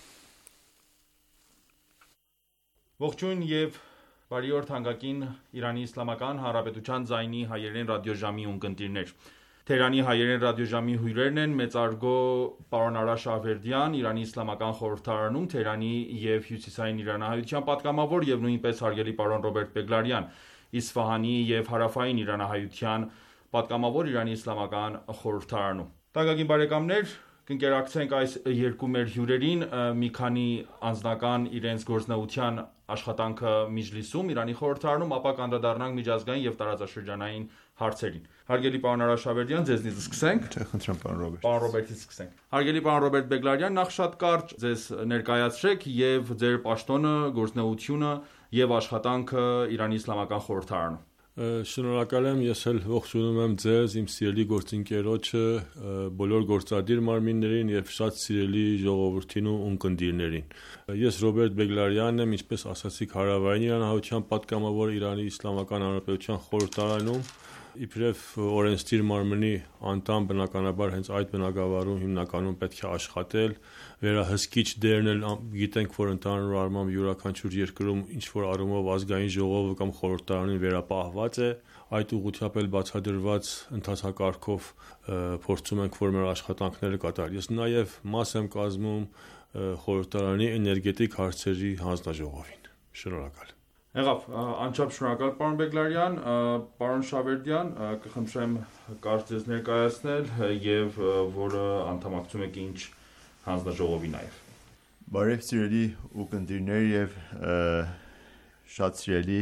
Ողջույն և բարի օր թանկագին Իրանի Իսլամական Հանրապետության ձայնի հայերեն ռադիոժամի ունկնդիրներ։ Թեհրանի հայերեն ռադիոժամի հյուրերն են մեծարգո պարոն Արաշ Ալվերդյան, Իրանի Իսլամական խորհրդարանում Թեհրանի և Հյուսիսային իրանահայության պատգամավոր և նույնպես հարգելի պարոն Ռոբերտ Բեգլարյան, Իսֆահանի և Հարավային իրանահայության պատգամավոր Իրանի Իսլամական խորհրդարանում։ Թանկագին բարեկամներ, կընկերակցենք այս երկու մեր հյուրերին մի քանի անձնական իրենց գործնեության աշխատանքը Միջլիսում, Իրանի խորհրդարանում, ապա կանդրադառնանք միջազգային և տարածաշրջանային հարցերին։ Հարգելի պարոն Արաշ Ալվերդյան, ձեզնից սկսենք։ Թե խնդրեմ պարոն Ռոբերտ։ Պարոն Ռոբերտից սկսենք։ Հարգելի պարոն Ռոբերտ Բեգլարյան, նախ շատ կարճ ձեզ ներկայացրեք եւ ձեր պաշտոնը, գործնեությունը եւ աշխատանքը Իրանի Իսլամական խորհրդարանում։ Շնորհակալ եմ, ես էլ ողջունում եմ ձեզ, իմ սիրելի գործընկերոջը, բոլոր գործադիր մարմիններին եւ շատ սիրելի ժողովրդին ու ունկնդիրներին։ Ես Ռոբերտ Բեգլարյանն եմ, ինչպես ասացիք, Հարավային իրանահայության պատգամավոր Իրանի Իսլամական Հանրապետության խորհրդարանում, իբրև օրենսդիր մարմնի անդամ, բնականաբար հենց այդ բնագավառում հիմնականում պետք է աշխատել, վերահսկիչ դերն էլ գիտենք, որ ընդհանուր առմամբ յուրաքանչյուր երկրում ինչ որ առումով ազգային ժողովը կամ խորհրդարանին վերապահված է, այդ ուղղությամբ էլ բացադրված ընթացակարգով փորձում ենք, որ մեր աշխատանքները կատարել։ Ես նաև մաս եմ կազմում խորհրդարանի էներգետիկ հարցերի հանձնաժողովին։ Շնորհակալ։ Եղավ, անչափ շնորհակալ պարոն Բեգլարյան, պարոն Շավերդյան, կխնդրեմ կարճ ձեզ ներկայացնել եւ որը անդամակցում եք ինչ հանձնաժողովի նաեւ։ Բարև սիրելի ուղդիրներ եւ շատ սիրելի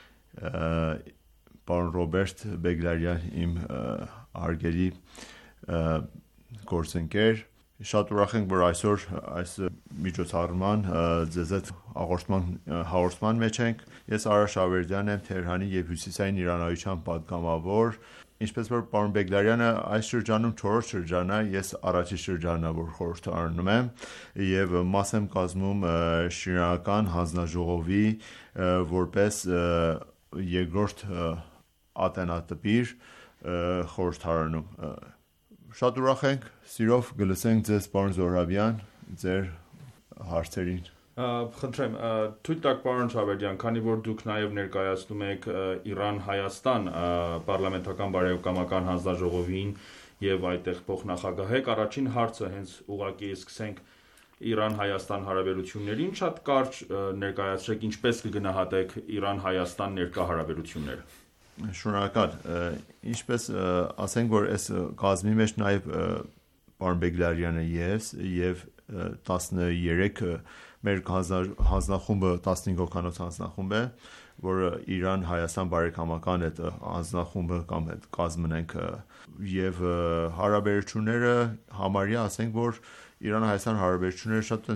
պարոն Ռոբերտ Բեգլարյան, իմ արգելի գործընկեր, շատ ուրախ ենք, որ այսօր այս միջոցառման ձեզ հետ հաղորդման հաղորդման մեջ ենք։ Ես Արաշ Ալվերդյանն եմ, Թեհրանի եւ Հյուսիսային իրանահայության պատգամավոր։ Ինչպես որ պարոն Բեգլարյանը այս շրջանում չորրորդ շրջանն է, ես առաջին շրջանն եմ, որ խորհրդարանում եմ եւ մաս եմ կազմում շինարարական հանձնաժողովի որպես երկրորդ ատենատպիր խորհրդարանում։ Շատ ուրախ ենք, սիրով կլսենք ձեզ պարոն Զոհրաբյան, ձեր հարցերին։ Խնդրեմ, թույլ տաք պարոն Շավերդյան, քանի որ դուք նաև ներկայացնում եք Իրան-Հայաստան պարլամենտական բարեկամական հանձնաժողովին եւ այդտեղ փոխնախագահ եք, առաջին հարցը հենց ուղղակի սկսենք Իրան-Հայաստան հարաբերություններին, շատ կարճ ներկայացրեք ինչպես կգնահատեք Իրան-Հայաստան ներկա հարաբերությունները։ Շնորհակալ։ Ինչպես ասենք, որ այս կազմի մեջ նաև պարոն Բեգլարյանը ես եւ տասներեք մեր հանձնախումբը տասնհինգ հոգանոց հանձնախումբ է, որը Իրան-Հայաստան բարեկամական այդ անձնախումբը կամ այդ կազմն ենք, եւ հարաբերությունները համարյա ասենք, որ Իրան-Հայաստան հարաբերությունները շատ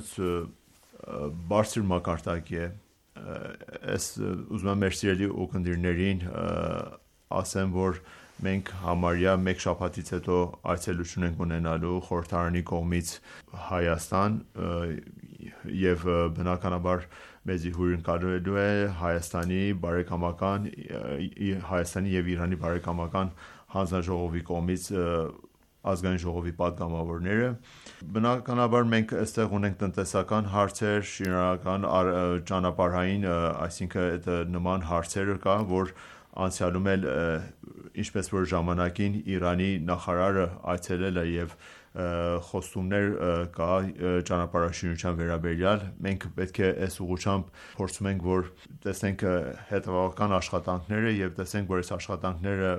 բարձր մակարդակի է։ Ես ուզում եմ մեր սիրելի ուղդիրներին ասեմ, որ մենք համարյա մեկ շաբաթից հետո այցելություն ենք ունենալու խորհրդարանի կողմից Հայաստան, եւ բնականաբար մեզի հյուրընկալելու է Հայաստանի բարեկամական Հայաստանի եւ Իրանի բարեկամական հանձնաժողովի կողմից ազգային ժողովի պատգամավորները։ Բնականաբար մենք այստեղ ունենք տնտեսական հարցեր, շինարարական, ճանապարհային, այսինքն այդ նման հարցերը կա, որ անցյալում էլ ինչպես որ ժամանակին Իրանի նախարարը այցելել է եւ խոստումներ կա ճանապարհաշինության վերաբերյալ, մենք պետք է այս ուղղությամբ փորձում ենք, որ տեսնենք հետևողական աշխատանքները եւ տեսնենք, որ այս աշխատանքները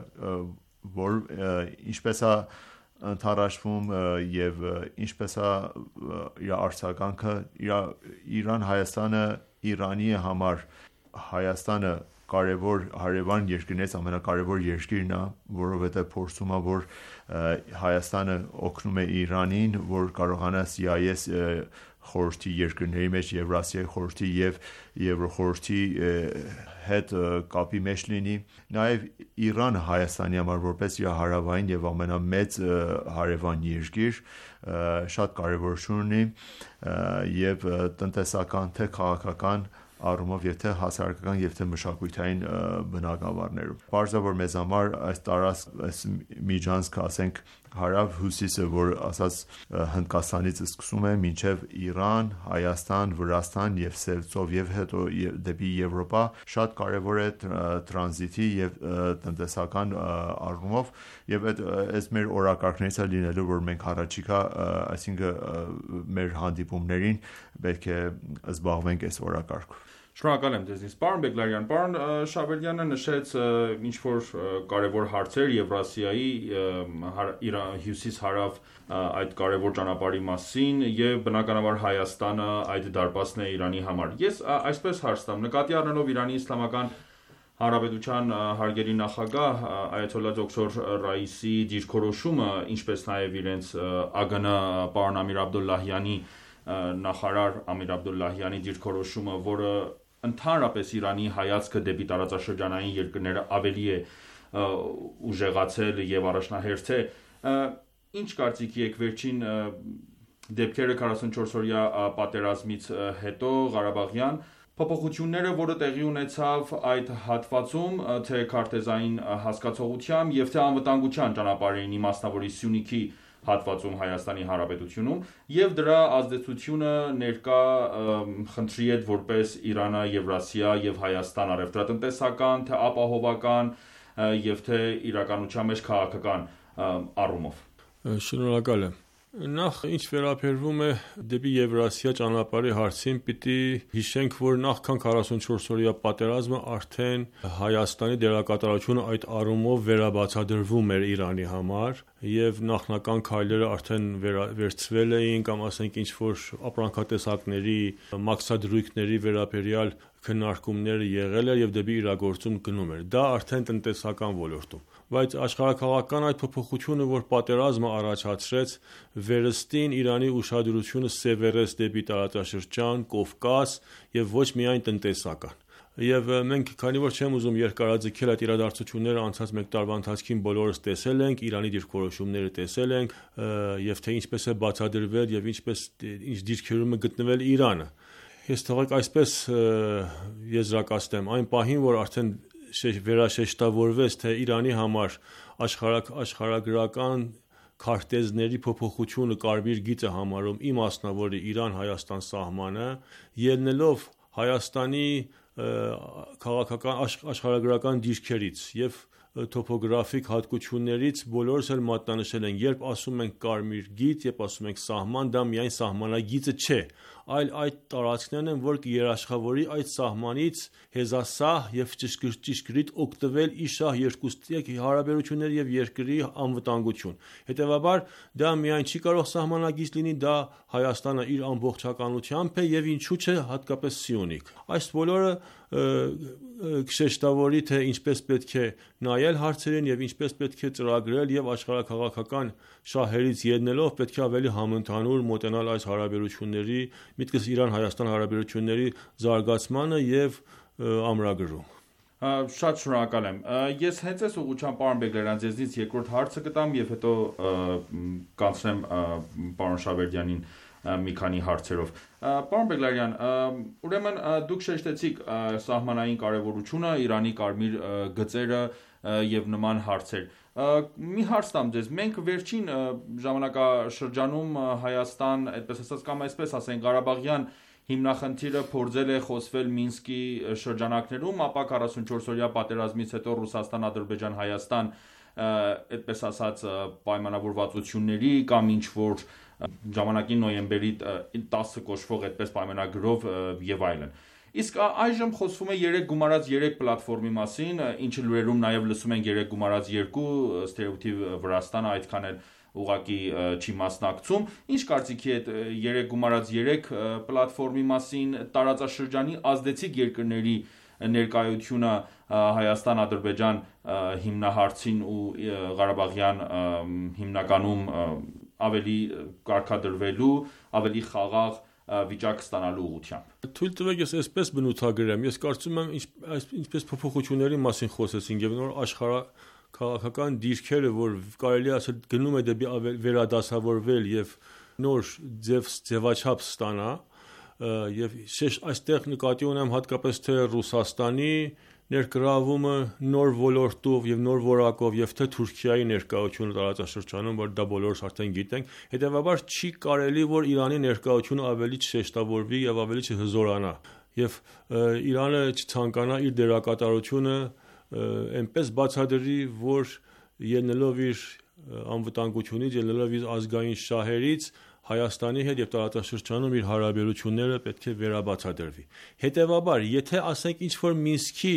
որ ինչպես է ընթառաջվում եւ ինչպես է իր արձագանքը Իրան-Հայաստանը Իրանի համար Հայաստանը կարևոր հարևան երկրներից ամենակարևոր երկիրն է, որովհետև փորձում է, որ Հայաստանը օգնում է Իրանին, որ կարողանա սի այ էս խորհրդի երկրների մեջ, Եվրասիայի խորհրդի եւ Եվրոխորհրդի հետ կապի մեջ լինի։ Նաեւ Իրանը Հայաստանի համար որպես իր հարավային եւ ամենամեծ հարևան երկիր շատ կարևորություն ունի եւ տնտեսական թե քաղաքական առումով եւ թե հասարակական եւ թե մշակութային բնագավառներում։ Պարզա որ մեզ համար այս տարածք, այս միջանցքը, ասենք հարավ հյուսիսը, որ ասած Հնդկաստանից սկսում է մինչև Իրան, Հայաստան, Վրաստան եւ Սելցով եւ հետո դեպի Եվրոպա, շատ կարեւոր է տրանզիտի եւ տնտեսական առումով եւ այդ այս մեր օրակարգներից է լինելու, որ մենք առաջիկա, այսինքն մեր հանդիպումներին պետք է զբաղվենք այս օրակարգով։ Շնորհակալ եմ ձեզնից, պարոն Բեգլարյան։ Պարոն Շաբերդյանը նշեց ինչ-որ կարևոր հարցեր Եվրասիայի հյուսիս-հարավ այդ կարևոր ճանապարհի մասին եւ բնականաբար Հայաստանը այդ դարպասն է Իրանի համար։ Ես այսպես հարց տամ, նկատի առնելով Իրանի Իսլամական Հանրապետության հարգելի նախագահ այաթոլլա դոկտոր Ռայիսի դիրքորոշումը, ինչպես նաեւ իրենց ԱԳՆ պարոն Ամիր Աբդոլլահյանի նախարար Ամիր Աբդոլլահյանի դիրքորոշումը, որը ընդհանրապես Իրանի հայացքը դեպի տարածաշրջանային երկրները ավելի է ուժեղացել եւ առաջնահերթ է, ինչ կարծիքի եք վերջին դեպքերը քառասունչորսօրյա պատերազմից հետո Ղարաբաղյան փոփոխությունները, որը տեղի ունեցավ այդ հատվածում, թե քարտեզային հասկացողությամբ եւ թե անվտանգության ճանապարհին իմաստնավորի Սյունիքի հատվածում Հայաստանի Հանրապետությունում եւ դրա ազդեցությունը ներկա խնդրի հետ որպես Իրանը, Եվրասիա եւ Հայաստան առևտրատնտեսական, թե ապահովական եւ թե իրականության մեջ քաղաքական առումով։ Շնորհակալ եմ։ Նախ ինչ վերաբերվում է դեպի Եվրասիա ճանապարհի հարցին, պիտի հիշենք, որ նախքան քառասունչորսօրյա պատերազմը արդեն Հայաստանի դերակատարությունը այդ առումով վերաբացատրվում էր Իրանի համար եւ նախնական քայլերը արդեն վերցվել էին կամ ասենք ինչ որ ապրանքատեսակների մաքսադրույքների վերաբերյալ քննարկումները եղել էր եւ դեպի իրագործում գնում էր։ Դա արդեն տնտեսական ոլորտում, բայց աշխարհակաղակական այդ փոփոխությունը, որ պատերազմը առաջացրեց, վերստին Իրանի ուշադրությունը սևեռեց դեպի տարածաշրջան, Կովկաս եւ ոչ միայն տնտեսական։ Եվ մենք քանի որ չեմ ուզում երկարաձգել այդ իրադարձությունները անցած մեկ տարվա ընթացքին բոլորս տեսել ենք, Իրանի դիրքորոշումները տեսել ենք եւ թե ինչպես է բացադրվել եւ ինչպես ինչ դիրքերում է գտնվել Իրանը։ Ես թողեք այսպես եզրակացնեմ, այն պահին, որ արդեն վերաշեշտավորվեց, թե Իրանի համար աշխարհ աշխարհագրական քարտեզների փոփոխությունը կարմիր գիծ է համարում իմաստնավորի Իրան-Հայաստան սահմանը, ելնելով Հայաստանի քաղաքական աշխարհագրական դիրքերից եւ տոպոգրաֆիկ հատկություններից բոլորս էլ մատնանշել են, երբ ասում ենք կարմիր գիծ, երբ ասում ենք սահման, դա միայն սահմանագիծը չէ, այլ այդ տարածքներն են, որ կերաշխավորի այդ սահմանից հեզասահ եւ ճշգրիտ օգտվել ի շահ երկուստի հարաբերությունների եւ երկրի անվտանգություն։ Հետեւաբար դա միայն չի կարող սահմանագիծ լինի, դա Հայաստանը իր ամբողջականությամբ է եւ ինչու՞ չէ հատկապես Սյունիք։ Այս բոլորը կշեշտավորի թե ինչպես պետք է նայել հարցերին եւ ինչպես պետք է ծրագրել եւ աշխարհակաղակական շահերից ելնելով պետք է ավելի համընդհանուր մոտենալ այս հարաբերությունների, միտքս Իրան-Հայաստան հարաբերությունների զարգացմանը եւ ամրագրում։ Շատ շնորհակալ եմ։ Ես հենց այս ուղղությամբ պարոն Բեգլարյան ձեզնից երկրորդ հարցը կտամ եւ հետո կանցնեմ պարոն Շավերդյանին մի քանի հարցերով։ Պարոն Բեգլարյան, ուրեմն դուք շեշտեցիք սահմանային կարևորությունը, Իրանի կարմիր գծերը եւ նման հարցեր։ Մի հարց տամ ձեզ, մենք վերջին ժամանակաշրջանում Հայաստան, այդպես ասած կամ այսպես ասենք, Ղարաբաղյան հիմնախնդիրը փորձել է խոսվել Մինսկի շրջանակներում, ապա քառասունչորս օրյա պատերազմից հետո Ռուսաստան, Ադրբեջան, Հայաստան, այդպես ասած պայմանավորվածությունների կամ ինչ որ ժամանակի նոյեմբերի տասը կոչվող այդպես պայմանագրով եւ այլն։ Իսկ այժմ խոսվում է երեք գումարած երեք պլատֆորմի մասին, ինչը լուրերում նաեւ լսում ենք երեք գումարած երկու, ըստ երևույթի Վրաստանը այդքան էլ ուղղակի չի մասնակցում։ Ինչ կարծիքի եք երեք գումարած երեք պլատֆորմի մասին, տարածաշրջանի ազդեցիկ երկրների ներկայությունը Հայաստան, Ադրբեջան հիմնահարցին ու Ղարաբաղյան հիմնականում ավելի կարգադրվելու, ավելի խաղաղ վիճակ ստանալու ուղղությամբ։ Թույլ տվեք ես այսպես բնութագրեմ, ես կարծում եմ ինչպես փոփոխությունների մասին խոսեցինք եւ նոր աշխարհակաղակական դիրքերը, որ կարելի է ասել գնում է դեպի վերադասավորվել եւ նոր ձև ձևաչափ ստանա եւ այստեղ նկատի ունեմ հատկապես թե Ռուսաստանի ներգրավումը նոր ոլորտով եւ նոր որակով եւ թե Թուրքիայի ներկայությունը տարածաշրջանում, որ դա բոլորս արդեն գիտենք, հետեւաբար չի կարելի որ Իրանի ներկայությունը ավելի չշեշտավորվի եւ ավելի չհզորանա եւ Իրանը չցանկանա իր դերակատարությունը այնպես բացադրի, որ ելնելով իր անվտանգությունից, ելնելով իր ազգային շահերից Հայաստանի հետ եւ տարածաշրջանում իր հարաբերությունները պետք է վերաբացատրվի։ Հետևաբար, եթե ասենք ինչ որ Մինսկի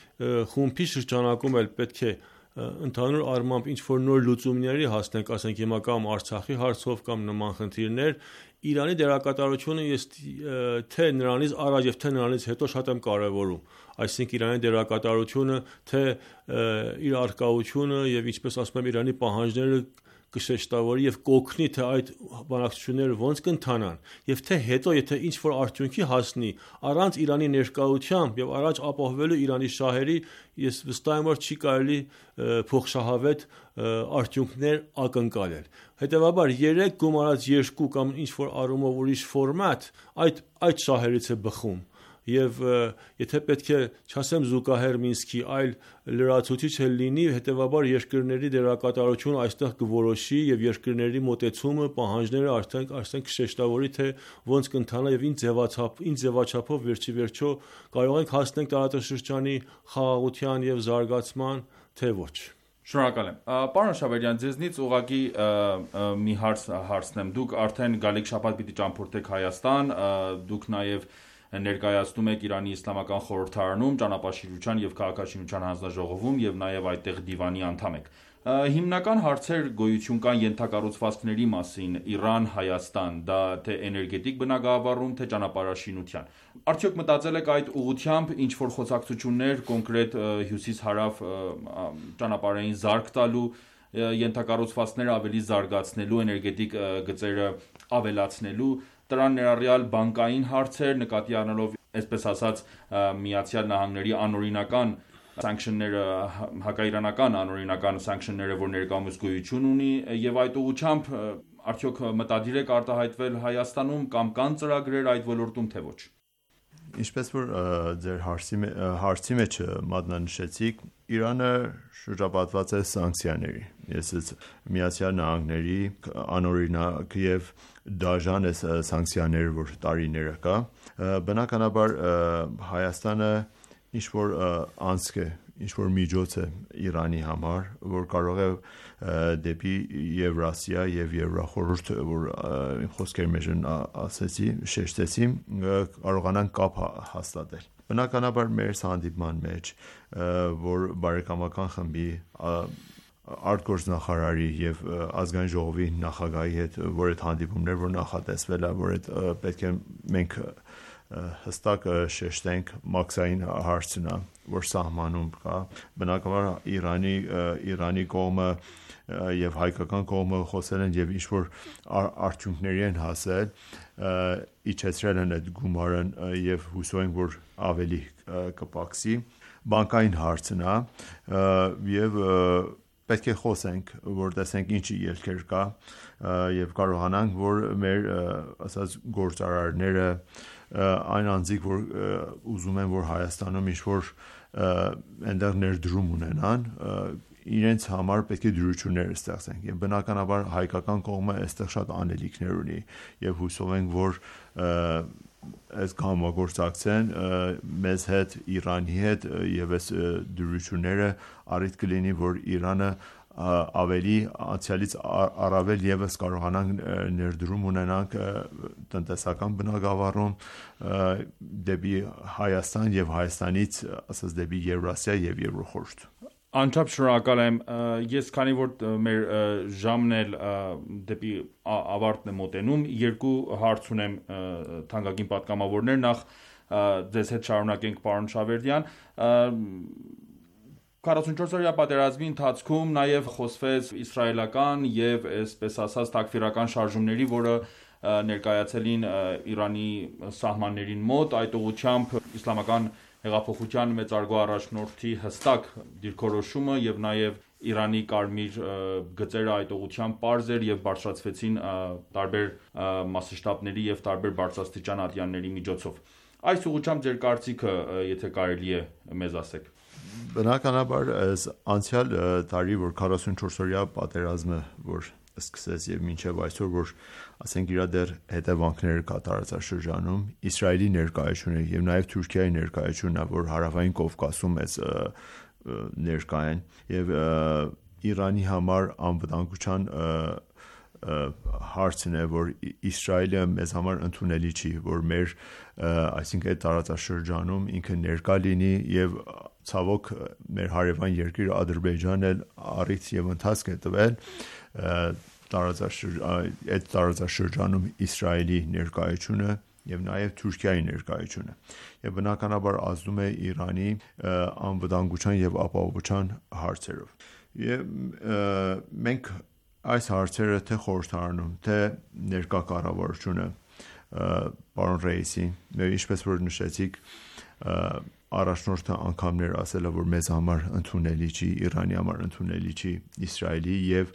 խումբի շրջանակում էլ պետք է ընդհանուր առմամբ ինչ որ նոր լուծումների հասնենք, ասենք հիմա կամ Արցախի հարցով կամ նման խնդիրներ, Իրանի դերակատարությունը ես թե նրանից առաջ եւ թե նրանից հետո շատ եմ կարեւորում։ Այսինքն Իրանի դերակատարությունը, թե իր արկայությունը եւ ինչպես ասում եմ Իրանի պահանջները կշեշտավորի եւ կօգնի թե այդ բանակցությունները ոնց կընթանան եւ թե հետո եթե ինչ որ արդյունքի հասնի առանց Իրանի ներկայությամբ եւ առաջ ապահովելու Իրանի շահերի ես վստահ եմ որ չի կարելի փոխշահավետ արդյունքներ ակնկալել հետեւաբար երեք գումարած երկու կամ ինչ որ առումով ուրիշ ֆորմատ այդ այդ շահերից է բխում Եվ եթե պետք է չասեմ զուգահեռ Մինսկի, այլ լրացուցիչ է լինի, հետևաբար երկրների դերակատարությունը այստեղ կորոշի եւ երկրների մոտեցումը, պահանջները արդեն արդեն կշեշտավորի թե ոնց կընթանա եւ ինչ ձևաչափ, ինչ ձևաչափով վերջի վերջո կարող ենք հասնել տարածաշրջանի խաղաղության եւ զարգացման, թե ոչ։ Շնորհակալ եմ։ Պարոն Շավերյան, ձեզնից ուղղակի մի հարց հարցնեմ։ Դուք արդեն գալիք շաբաթ պիտի ճամփորդեք Հայաստան, դուք նաեւ ներկայացնում եք Իրանի Իսլամական խորհրդարանում ճանապարհաշինության եւ քաղաքաշինության հանձնաժողովում եւ նաեւ այդտեղ դիվանի անդամ եք։ Հիմնական հարցեր գոյություն կան ենթակառուցվածքների մասին Իրան-Հայաստան, դա թե էներգետիկ բնագավառում, թե ճանապարհաշինության։ Արդյոք մտածել եք այդ ուղղությամբ ինչ որ խոսակցություններ կոնկրետ հյուսիս-հարավ ճանապարհային զարգ տալու, ենթակառուցվածքները ավելի զարգացնելու, էներգետիկ գծերը ավելացնելու Դրան ներառյալ բանկային հարցեր, նկատի առնելով, այսպես ասած, Միացյալ Նահանգների անօրինական sanctions-ները, հակաիրանական անօրինական sanctions-ները, որ ներկայումս գոյություն ունի, եւ այդ ուղղությամբ արդյոք մտադիր եք արտահայտվել Հայաստանում կամ կան ծրագրեր այդ ոլորտում, թե ոչ։ Ինչպես որ ձեր հարցի հարցի մեջ մատնանշեցիք, Իրանը շրջապատված է սանկցիաների։ Ես Միացյալ Նահանգների անօրինակ եւ դաժան է սանկցիաները, որ տարիները կա։ Բնականաբար Հայաստանը ինչ որ անցք է, ինչ որ միջոց է Իրանի համար, որ կարող է դեպի Եվրասիա եւ Եվրախորհուրդ, որ իմ խոսքերի մեջ ասեցի, շեշտեցի, կարողանան կապ հաստատել։ Բնականաբար մեր հանդիպման մեջ, որ բարեկամական խմբի արտգործնախարարի եւ ազգային ժողովի նախագահի հետ, որ այդ հանդիպումներ որ նախատեսվել է, որ այդ պետք է մենք հստակ շեշտենք մաքսային հարցն է, որ սահմանում կա։ Բնականաբար Իրանի Իրանի կողմը եւ հայկական կողմը խոսել են եւ ինչ որ արդյունքների են հասել, իջեցրել են այդ գումարը եւ հուսով ենք, որ ավելի կպակսի։ Բանկային հարցն է եւ պետք է խոսենք, որ տեսենք ինչի ելքեր կա եւ կարողանանք, որ մեր ասած գործարարները այն անձիկ, որ ուզում են, որ Հայաստանում ինչ-որ այնտեղ ներդրում ունենան, իրենց համար պետք է դյուրություններ ստեղծենք եւ բնականաբար հայկական կողմը այստեղ շատ անելիքներ ունի եւ հուսով ենք, որ այս համագործակցեն մեզ հետ, Իրանի հետ եւ այս դյուրությունները առիթ կլինի, որ Իրանը ավելի անցյալից առավել եւս կարողանանք ներդրում ունենանք տնտեսական բնագավառում դեպի Հայաստան եւ Հայաստանից ասած դեպի Եվրասիա եւ Եվրոխորհուրդ։ Անչափ շնորհակալ եմ, ես քանի որ մեր ժամն էլ դեպի ավարտն է մոտենում, երկու հարց ունեմ թանկագին պատգամավորներ, նախ ձեզ հետ շարունակենք պարոն Շավերդյան, քառասունչորսօրյա պատերազմի ընթացքում նաև խոսվեց իսրայելական եւ այսպես ասած տակֆիրական շարժումների, որը ներկայացել են Իրանի սահմաններին մոտ, այդ ուղղությամբ իսլամական հեղափոխության մեծարգո առաջնորդի հստակ դիրքորոշումը եւ նաեւ Իրանի կարմիր գծերը այդ ուղղությամբ պարզ էր եւ բարձրացվեցին տարբեր մասշտաբների եւ տարբեր բարձրաստիճան ատյանների միջոցով։ Այս ուղղությամբ ձեր կարծիքը, եթե կարելի է մեզ ասեք։ Բնականաբար անցյալ տարի, որ քառասունչորսօրյա պատերազմը, որ սկսեց եւ մինչեւ այսօր, որ ասենք իր դեռ հետևանքները կա տարածաշրջանում, Իսրայելի ներկայությունը եւ նաեւ Թուրքիայի ներկայությունը, որ հարավային Կովկասում էս ներկա են եւ Իրանի համար անվտանգության հարցն է, որ Իսրայելը մեզ համար ընդունելի չի, որ մեր այսինքն այդ տարածաշրջանում ինքը ներկա լինի եւ ցավոք մեր հարևան երկիր Ադրբեջանն էլ առիթ եւ ընթացք է տվել այդ տարածաշրջանում Իսրայելի ներկայությունը եւ նաեւ Թուրքիայի ներկայությունը եւ բնականաբար ազդում է Իրանի անվտանգության եւ ապահովության հարցերով եւ մենք այս հարցերը թե խորհրդարանում թե ներկա կառավարությունը պարոն Ռեյիսին ինչպես որ նշեցիք առաջնորդը անգամներ ասել է, որ մեզ համար ընդունելի չի, Իրանի համար ընդունելի չի Իսրայելի եւ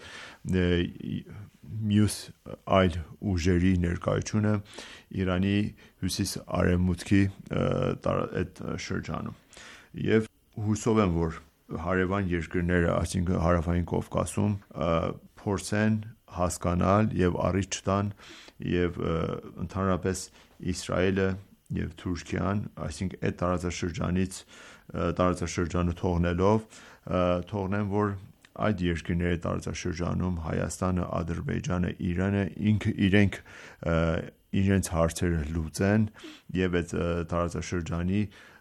մյուս այլ ուժերի ներկայությունը Իրանի հյուսիս-արևմուտքի այդ շրջանում։ Եվ հուսով եմ, որ հարևան երկրները, այսինքն հարավային Կովկասում փորձեն հասկանալ եւ առիթ տան եւ ընդհանրապես Իսրայելը եւ Թուրքիան, այսինքն այդ տարածաշրջանից տարածաշրջանը թողնելով թողնեն, որ այդ երկրների տարածաշրջանում Հայաստանը, Ադրբեջանը, Իրանը ինքը իրենք իրենց հարցերը լուծեն եւ այդ տարածաշրջանի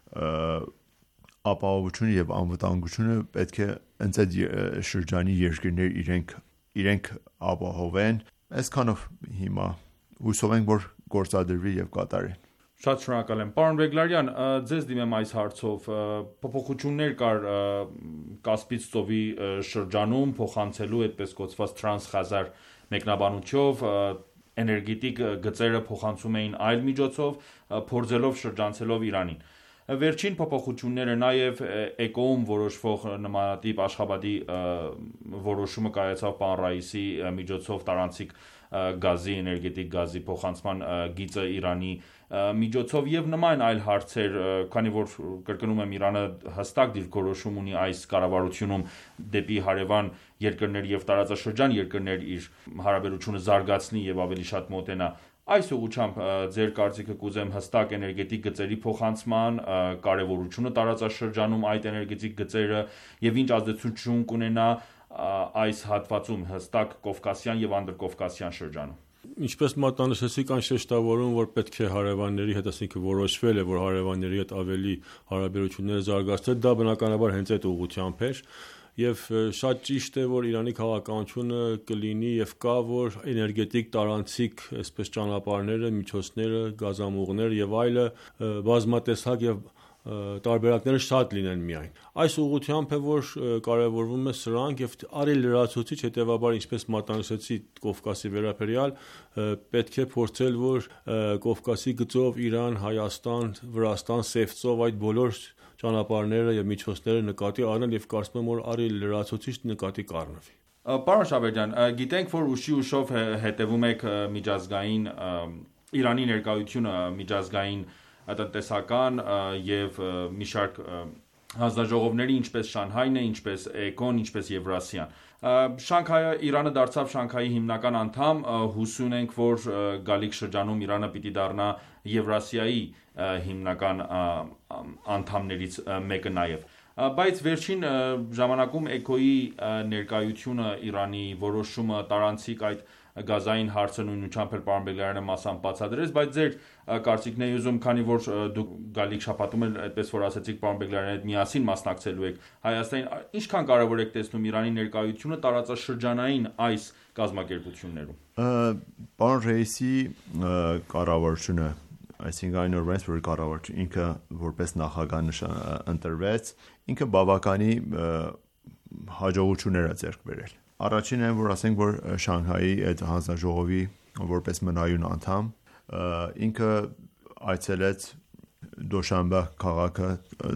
ապահովությունը եւ անվտանգությունը պետք է ընդ այդ շրջանի երկրներ իրենք իրենք ապահովեն։ Այսքանով հիմա հուսով ենք, որ գործադրվի եւ կատարեն։ Շատ շնորհակալ եմ։ Պարոն Բեգլարյան, ձեզ դիմեմ այս հարցով։ Փոփոխություններ կար Կասպից ծովի շրջանում փոխանցելու այդպես կոչված Տրանսխազար մեկնաբանությամբ, էներգետիկ գծերը փոխանցում էին այլ միջոցով, փորձելով շրջանցելով Իրանին։ Վերջին փոփոխությունները նաև էկոում որոշվող նմանատիպ Աշխաբադի որոշումը կայացավ պարոն Ռայիսի միջոցով տարանցիկ գազի, էներգետիկ գազի փոխանցման գիծը Իրանի միջոցով եւ նման այլ հարցեր, քանի որ կրկնում եմ Իրանը հստակ դիրքորոշում ունի այս կառավարությունում դեպի հարևան երկրներ եւ տարածաշրջան երկրներ իր հարաբերությունը զարգացնի եւ ավելի շատ մոտենա։ Այս ուղղությամբ ձեր կարծիքը կուզեմ հստակ էներգետիկ գծերի փոխանցման կարևորությունը տարածաշրջանում այդ էներգետիկ գծերը եւ ինչ ազդեցություն կունենա այս հատվածում հստակ Կովկասյան եւ անդրկովկասյան շրջանում։ Ինչպես մատնանշեցիք, այն շեշտավորում, որ պետք է հարևանների հետ, ասենք որոշվել է, որ հարևանների հետ ավելի հարաբերությունները զարգացնել, դա բնականաբար հենց այդ ուղղությամբ էր։ Եվ շատ ճիշտ է, որ Իրանի քաղաքականությունը կլինի եւ կա, որ էներգետիկ տարանցիկ, այսպես ճանապարհները, միջոցները, գազամուղներ եւ այլը բազմատեսակ եւ տարբերակները շատ լինեն միայն։ Այս ուղղությամբ է, որ կարևորվում է սրանք եւ արի լրացուցիչ, հետեւաբար ինչպես մատնանշեցի Կովկասի վերաբերյալ, պետք է փորձել, որ Կովկասի գծով Իրան, Հայաստան, Վրաստան, Սևծով այդ բոլոր ճանապարհները եւ միջոցները նկատի առնել եւ կարծում եմ, որ արի լրացուցիչ նկատի կառնվի։ Պարոն Շավերյան, գիտենք, որ ուշի ուշով հետևում եք միջազգային Իրանի ներկայությունը միջազգային տնտեսական եւ մի շարք հանձնաժողովների, ինչպես Շանհայն է, ինչպես Էկոն, ինչպես Եվրասիան։ Շանհայը Իրանը դարձավ Շանհայի հիմնական անդամ, հուսուն ենք, որ գալիք շրջանում Իրանը պիտի դառնա Եվրասիայի հիմնական անդամներից մեկը նաեւ։ Բայց վերջին ժամանակում Էկոյի ներկայությունը Իրանի որոշումը տարանցիկ այդ գազային հարցը նույնությամբ էլ պարոն Բեգլարյանը մասամբ բացատրեց, բայց ձեր կարծիքն է ուզում, քանի որ դուք գալիք շաբաթում էլ այդպես որ ասացիք պարոն Բեգլարյանի հետ միասին մասնակցելու եք Հայաստանին, ինչքան կարևոր եք տեսնում Իրանի ներկայությունը տարածաշրջանային այս կազմակերպություններում։ Պարոն Ռեյսի կառավարությունը, այսինքն այն օրվանից, որ կառավարությունը ինքը որպես նախագահ ընտրվեց, ինքը բավականի հաջողություններ է ձեռք բերել։ Առաջինն է, որ ասենք, որ Շանհայի այդ հանձնաժողովի որպես մնայուն անդամ ինքը այցելեց Դոշանբե քաղաքը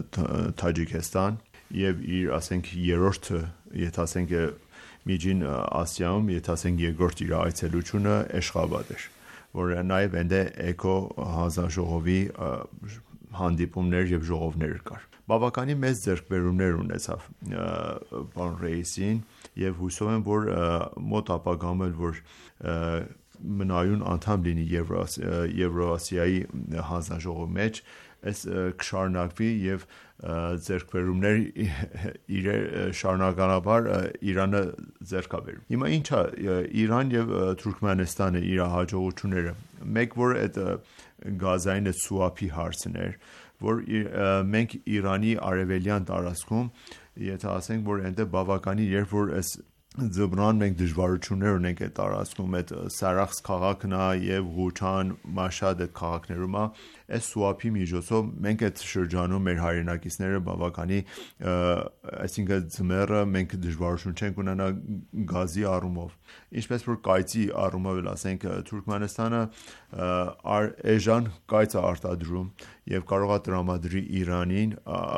Թաջիկստան եւ իր, ասենք, երրորդ, եթե ասենք Միջին Ասիայում, եթե ասենք երկրորդ իր այցելությունը Էշխաբադ էր, որը նաեւ այնտե Էկո հանձնաժողովի հանդիպումներ եւ ժողովներ կար։ Բավականին մեծ ձեռքբերումներ ունեցավ պարոն Ռեյսին եւ հուսով եմ, որ մոտ ապագայում էլ որ մնայուն անդամ լինի Եվրասիայի հանձնաժողովի մեջ, այս կշարունակվի եւ ձեռքբերումներ իր շարունակաբար Իրանը ձեռքաբերում։ Հիմա ինչա Իրան եւ Թուրքմենստանը իր հաջողությունները, մեկ որ այդ գազային սուափի հարցն էր, որ մենք Իրանի արևելյան տարածքում, եթե ասենք, որ այնտեղ բավականի երբ որ այս ձմռան մենք դժվարություններ ունենք այդ տարածքում, այդ Սարախս քաղաքն է եւ Ղուչան, Մաշհադ այդ քաղաքներում է, այս սուափի միջոցով մենք այդ շրջանում մեր հայրենակիցները բավականի, այսինքն ձմեռը մենք դժվարություն չենք ունենա գազի առումով, ինչպես որ կայծի առումով էլ ասենք Թուրքմենստանը էժան կայծ է արտադրում եւ կարող է տրամադրի Իրանին,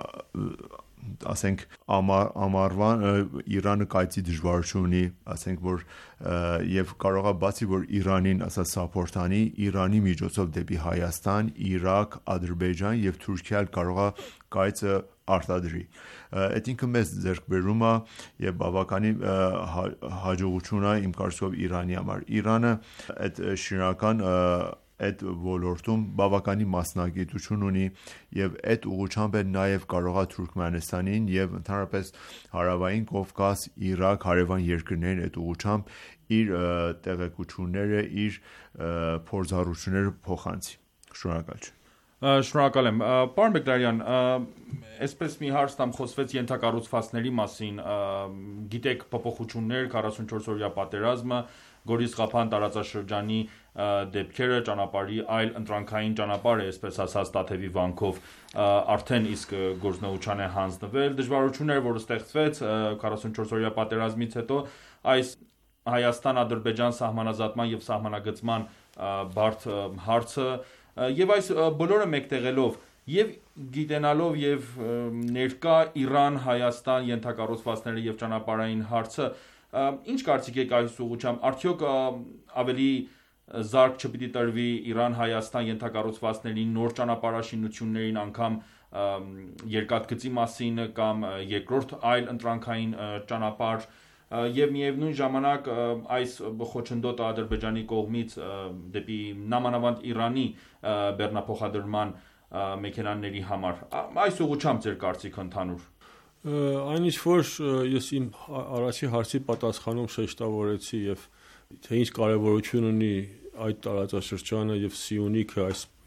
ասենք ամառվան Իրանը կայծի դժվարություն ունի, ասենք որ եւ կարող է բացի որ Իրանին ասած սապորտանի Իրանի միջոցով դեպի Հայաստան, Իրաք, Ադրբեջան եւ Թուրքիա կարող է կայծը արտադրի։ Այդ ինքը մեծ ձեռքբերում է եւ բավականի հաջողություն է իմ կարծիքով Իրանի համար։ Իրանը այդ շինական այդ ոլորտում բավականի մասնագիտություն ունի եւ այդ ուղղությամբ է նաեւ կարող է Թուրքմենստանին եւ ընդհանրապես հարավային Կովկաս, Իրաք, հարևան երկրներին այդ ուղղությամբ իր տեղեկությունները, իր փորձառությունները փոխանցի։ Շնորհակալ։ Շնորհակալ եմ։ Պարոն Բեգլարյան, այսպես մի հարց տամ խոսվեց ենթակառուցվածքների մասին, գիտեք փոփոխություններ, քառասունչորս օրյա պատերազմը, Գորիս-Ղափան տարածաշրջանի դեպքերը, ճանապարհի այլ ընտրանքային ճանապարհը, այսպես ասած Տաթևի վանքով արդեն իսկ գործնեության է հանձնվել, դժվարությունները, որ ստեղծվեց քառասունչորս օրյա պատերազմից հետո, այս Հայաստան-Ադրբեջան սահմանազատման եւ սահմանագծման բարդ հարցը եւ այս բոլորը մեկտեղելով եւ գիտենալով եւ ներկա Իրան-Հայաստան ենթակառուցվածքները եւ ճանապարհային հարցը, ինչ կարծիք եք այս ուղղությամբ, արդյոք ավելի զարկ չպիտի տրվի Իրան-Հայաստան ենթակառուցվածքների նոր ճանապարհաշինություններին, անգամ երկաթգծի մասին կամ երկրորդ այլ ընտրանքային ճանապարհ եւ միևնույն ժամանակ այս խոչընդոտը Ադրբեջանի կողմից դեպի նամանավանդ Իրանի բեռնափոխադրման մեքենաների համար, այս ուղղությամբ ձեր կարծիքը ընդհանուր։ Այն ինչ որ ես իմ առաջի հարցի պատասխանում շեշտավորեցի եւ թե ինչ կարեւորություն ունի այդ տարածաշրջանը եւ Սիունիքը այս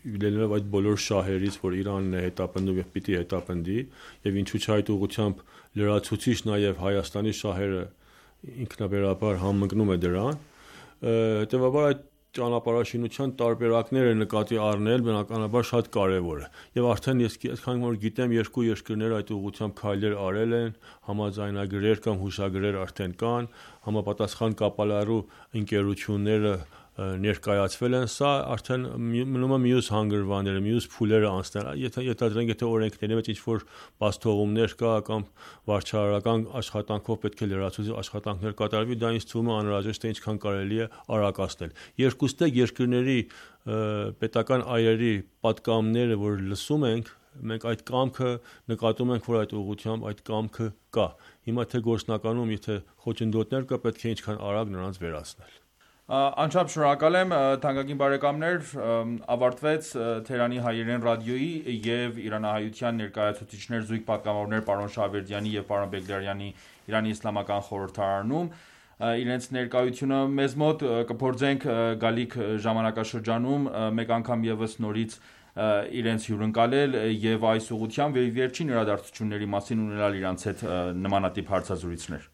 ելնելով այդ բոլոր շահերից, որ Իրանն է հետապնդում եւ պիտի հետապնդի, եւ ինչու՞ չէ այդ ուղղությամբ լրացուցիչ նաեւ Հայաստանի շահերը ինքնաբերաբար համընկնում է դրան, հետեւաբար այդ ճանապարհաշինության տարբերակները նկատի առնել բնականաբար շատ կարևոր է եւ արդեն ես այսքան որ գիտեմ երկու երկրներ այդ ուղղությամբ քայլեր արել են, համաձայնագրեր կամ հուշագրեր արդեն կան, համապատասխան կապալառու ընկերությունները ներկայացվել են, սա արդեն մնում է մյուս հանգրվանները, մյուս փուլերը անցնել, եթե ենթադրենք, եթե օրենքների մեջ ինչ-որ բացթողումներ կա կամ վարչարարական աշխատանքով պետք է լրացուցիչ աշխատանքներ կատարվի, դա ինձ թվում է անհրաժեշտ է ինչքան կարելի է արագացնել։ Երկուստե երկրների պետական այրերի պատգամները, որ լսում ենք, մենք այդ կամքը նկատում ենք, որ այդ ուղղությամբ այդ կամքը կա։ Հիմա թե գործնականում, եթե խոչընդոտներ կա, պետք է ինչքան արագ նրանց վերացնել։ Անչափ շնորհակալ եմ, թանկագին բարեկամներ, ավարտվեց Թերանի հայերեն ռադիոյի եւ իրանահայության ներկայացուցիչներ զույգ պատգամավորներ պարոն Շահվերդյանի եւ պարոն Բեգլարյանի Իրանի իսլամական խորհրդարանում իրենց ներկայությունը մեզ մոտ կփորձենք գալիք ժամանակաշրջանում մեկ անգամ եւս նորից իրենց հյուրընկալել եւ այս ուղղությամբ վերջին իրադարձությունների մասին ունենալ իրանց հետ նմանատիպ հարցազրույցներ։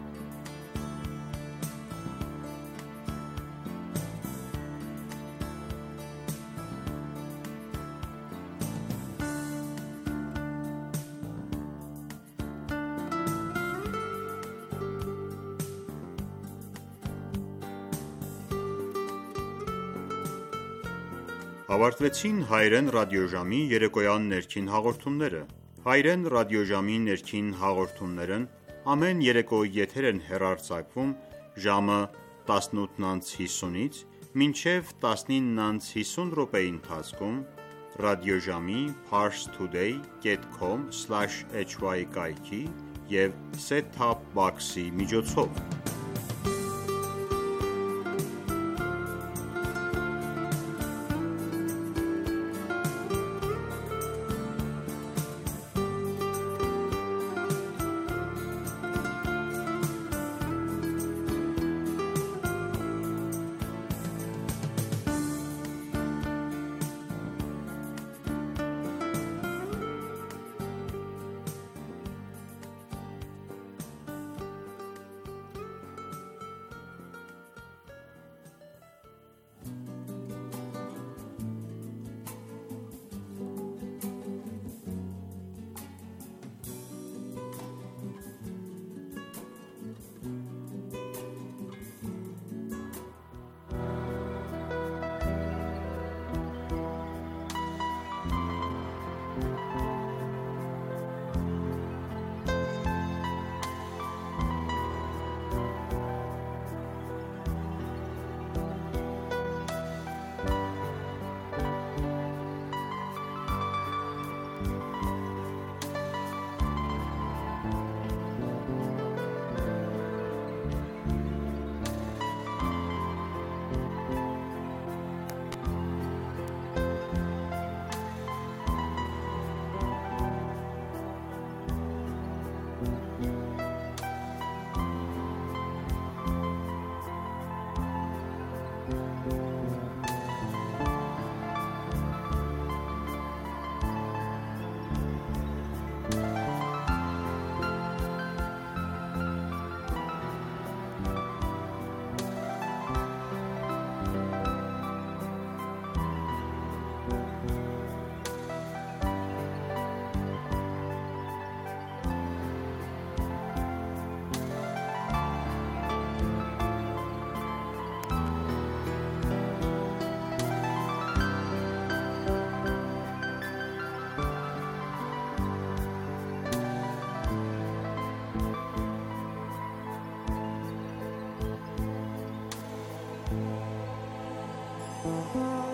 Ավարտվեցին հայերեն ռադիոժամի երեկոյան ներքին հաղորդումները։ Հայերեն ռադիոժամի ներքին հաղորդումներն ամեն երեկո եթեր են հեռարձակվում ժամը տասնութ հիսունից մինչև տասնինը հիսուն րոպեի ընթացքում ռադիոժամի parstoday dot com slash h y կայքի և set-top box-ի միջոցով։ Thank you.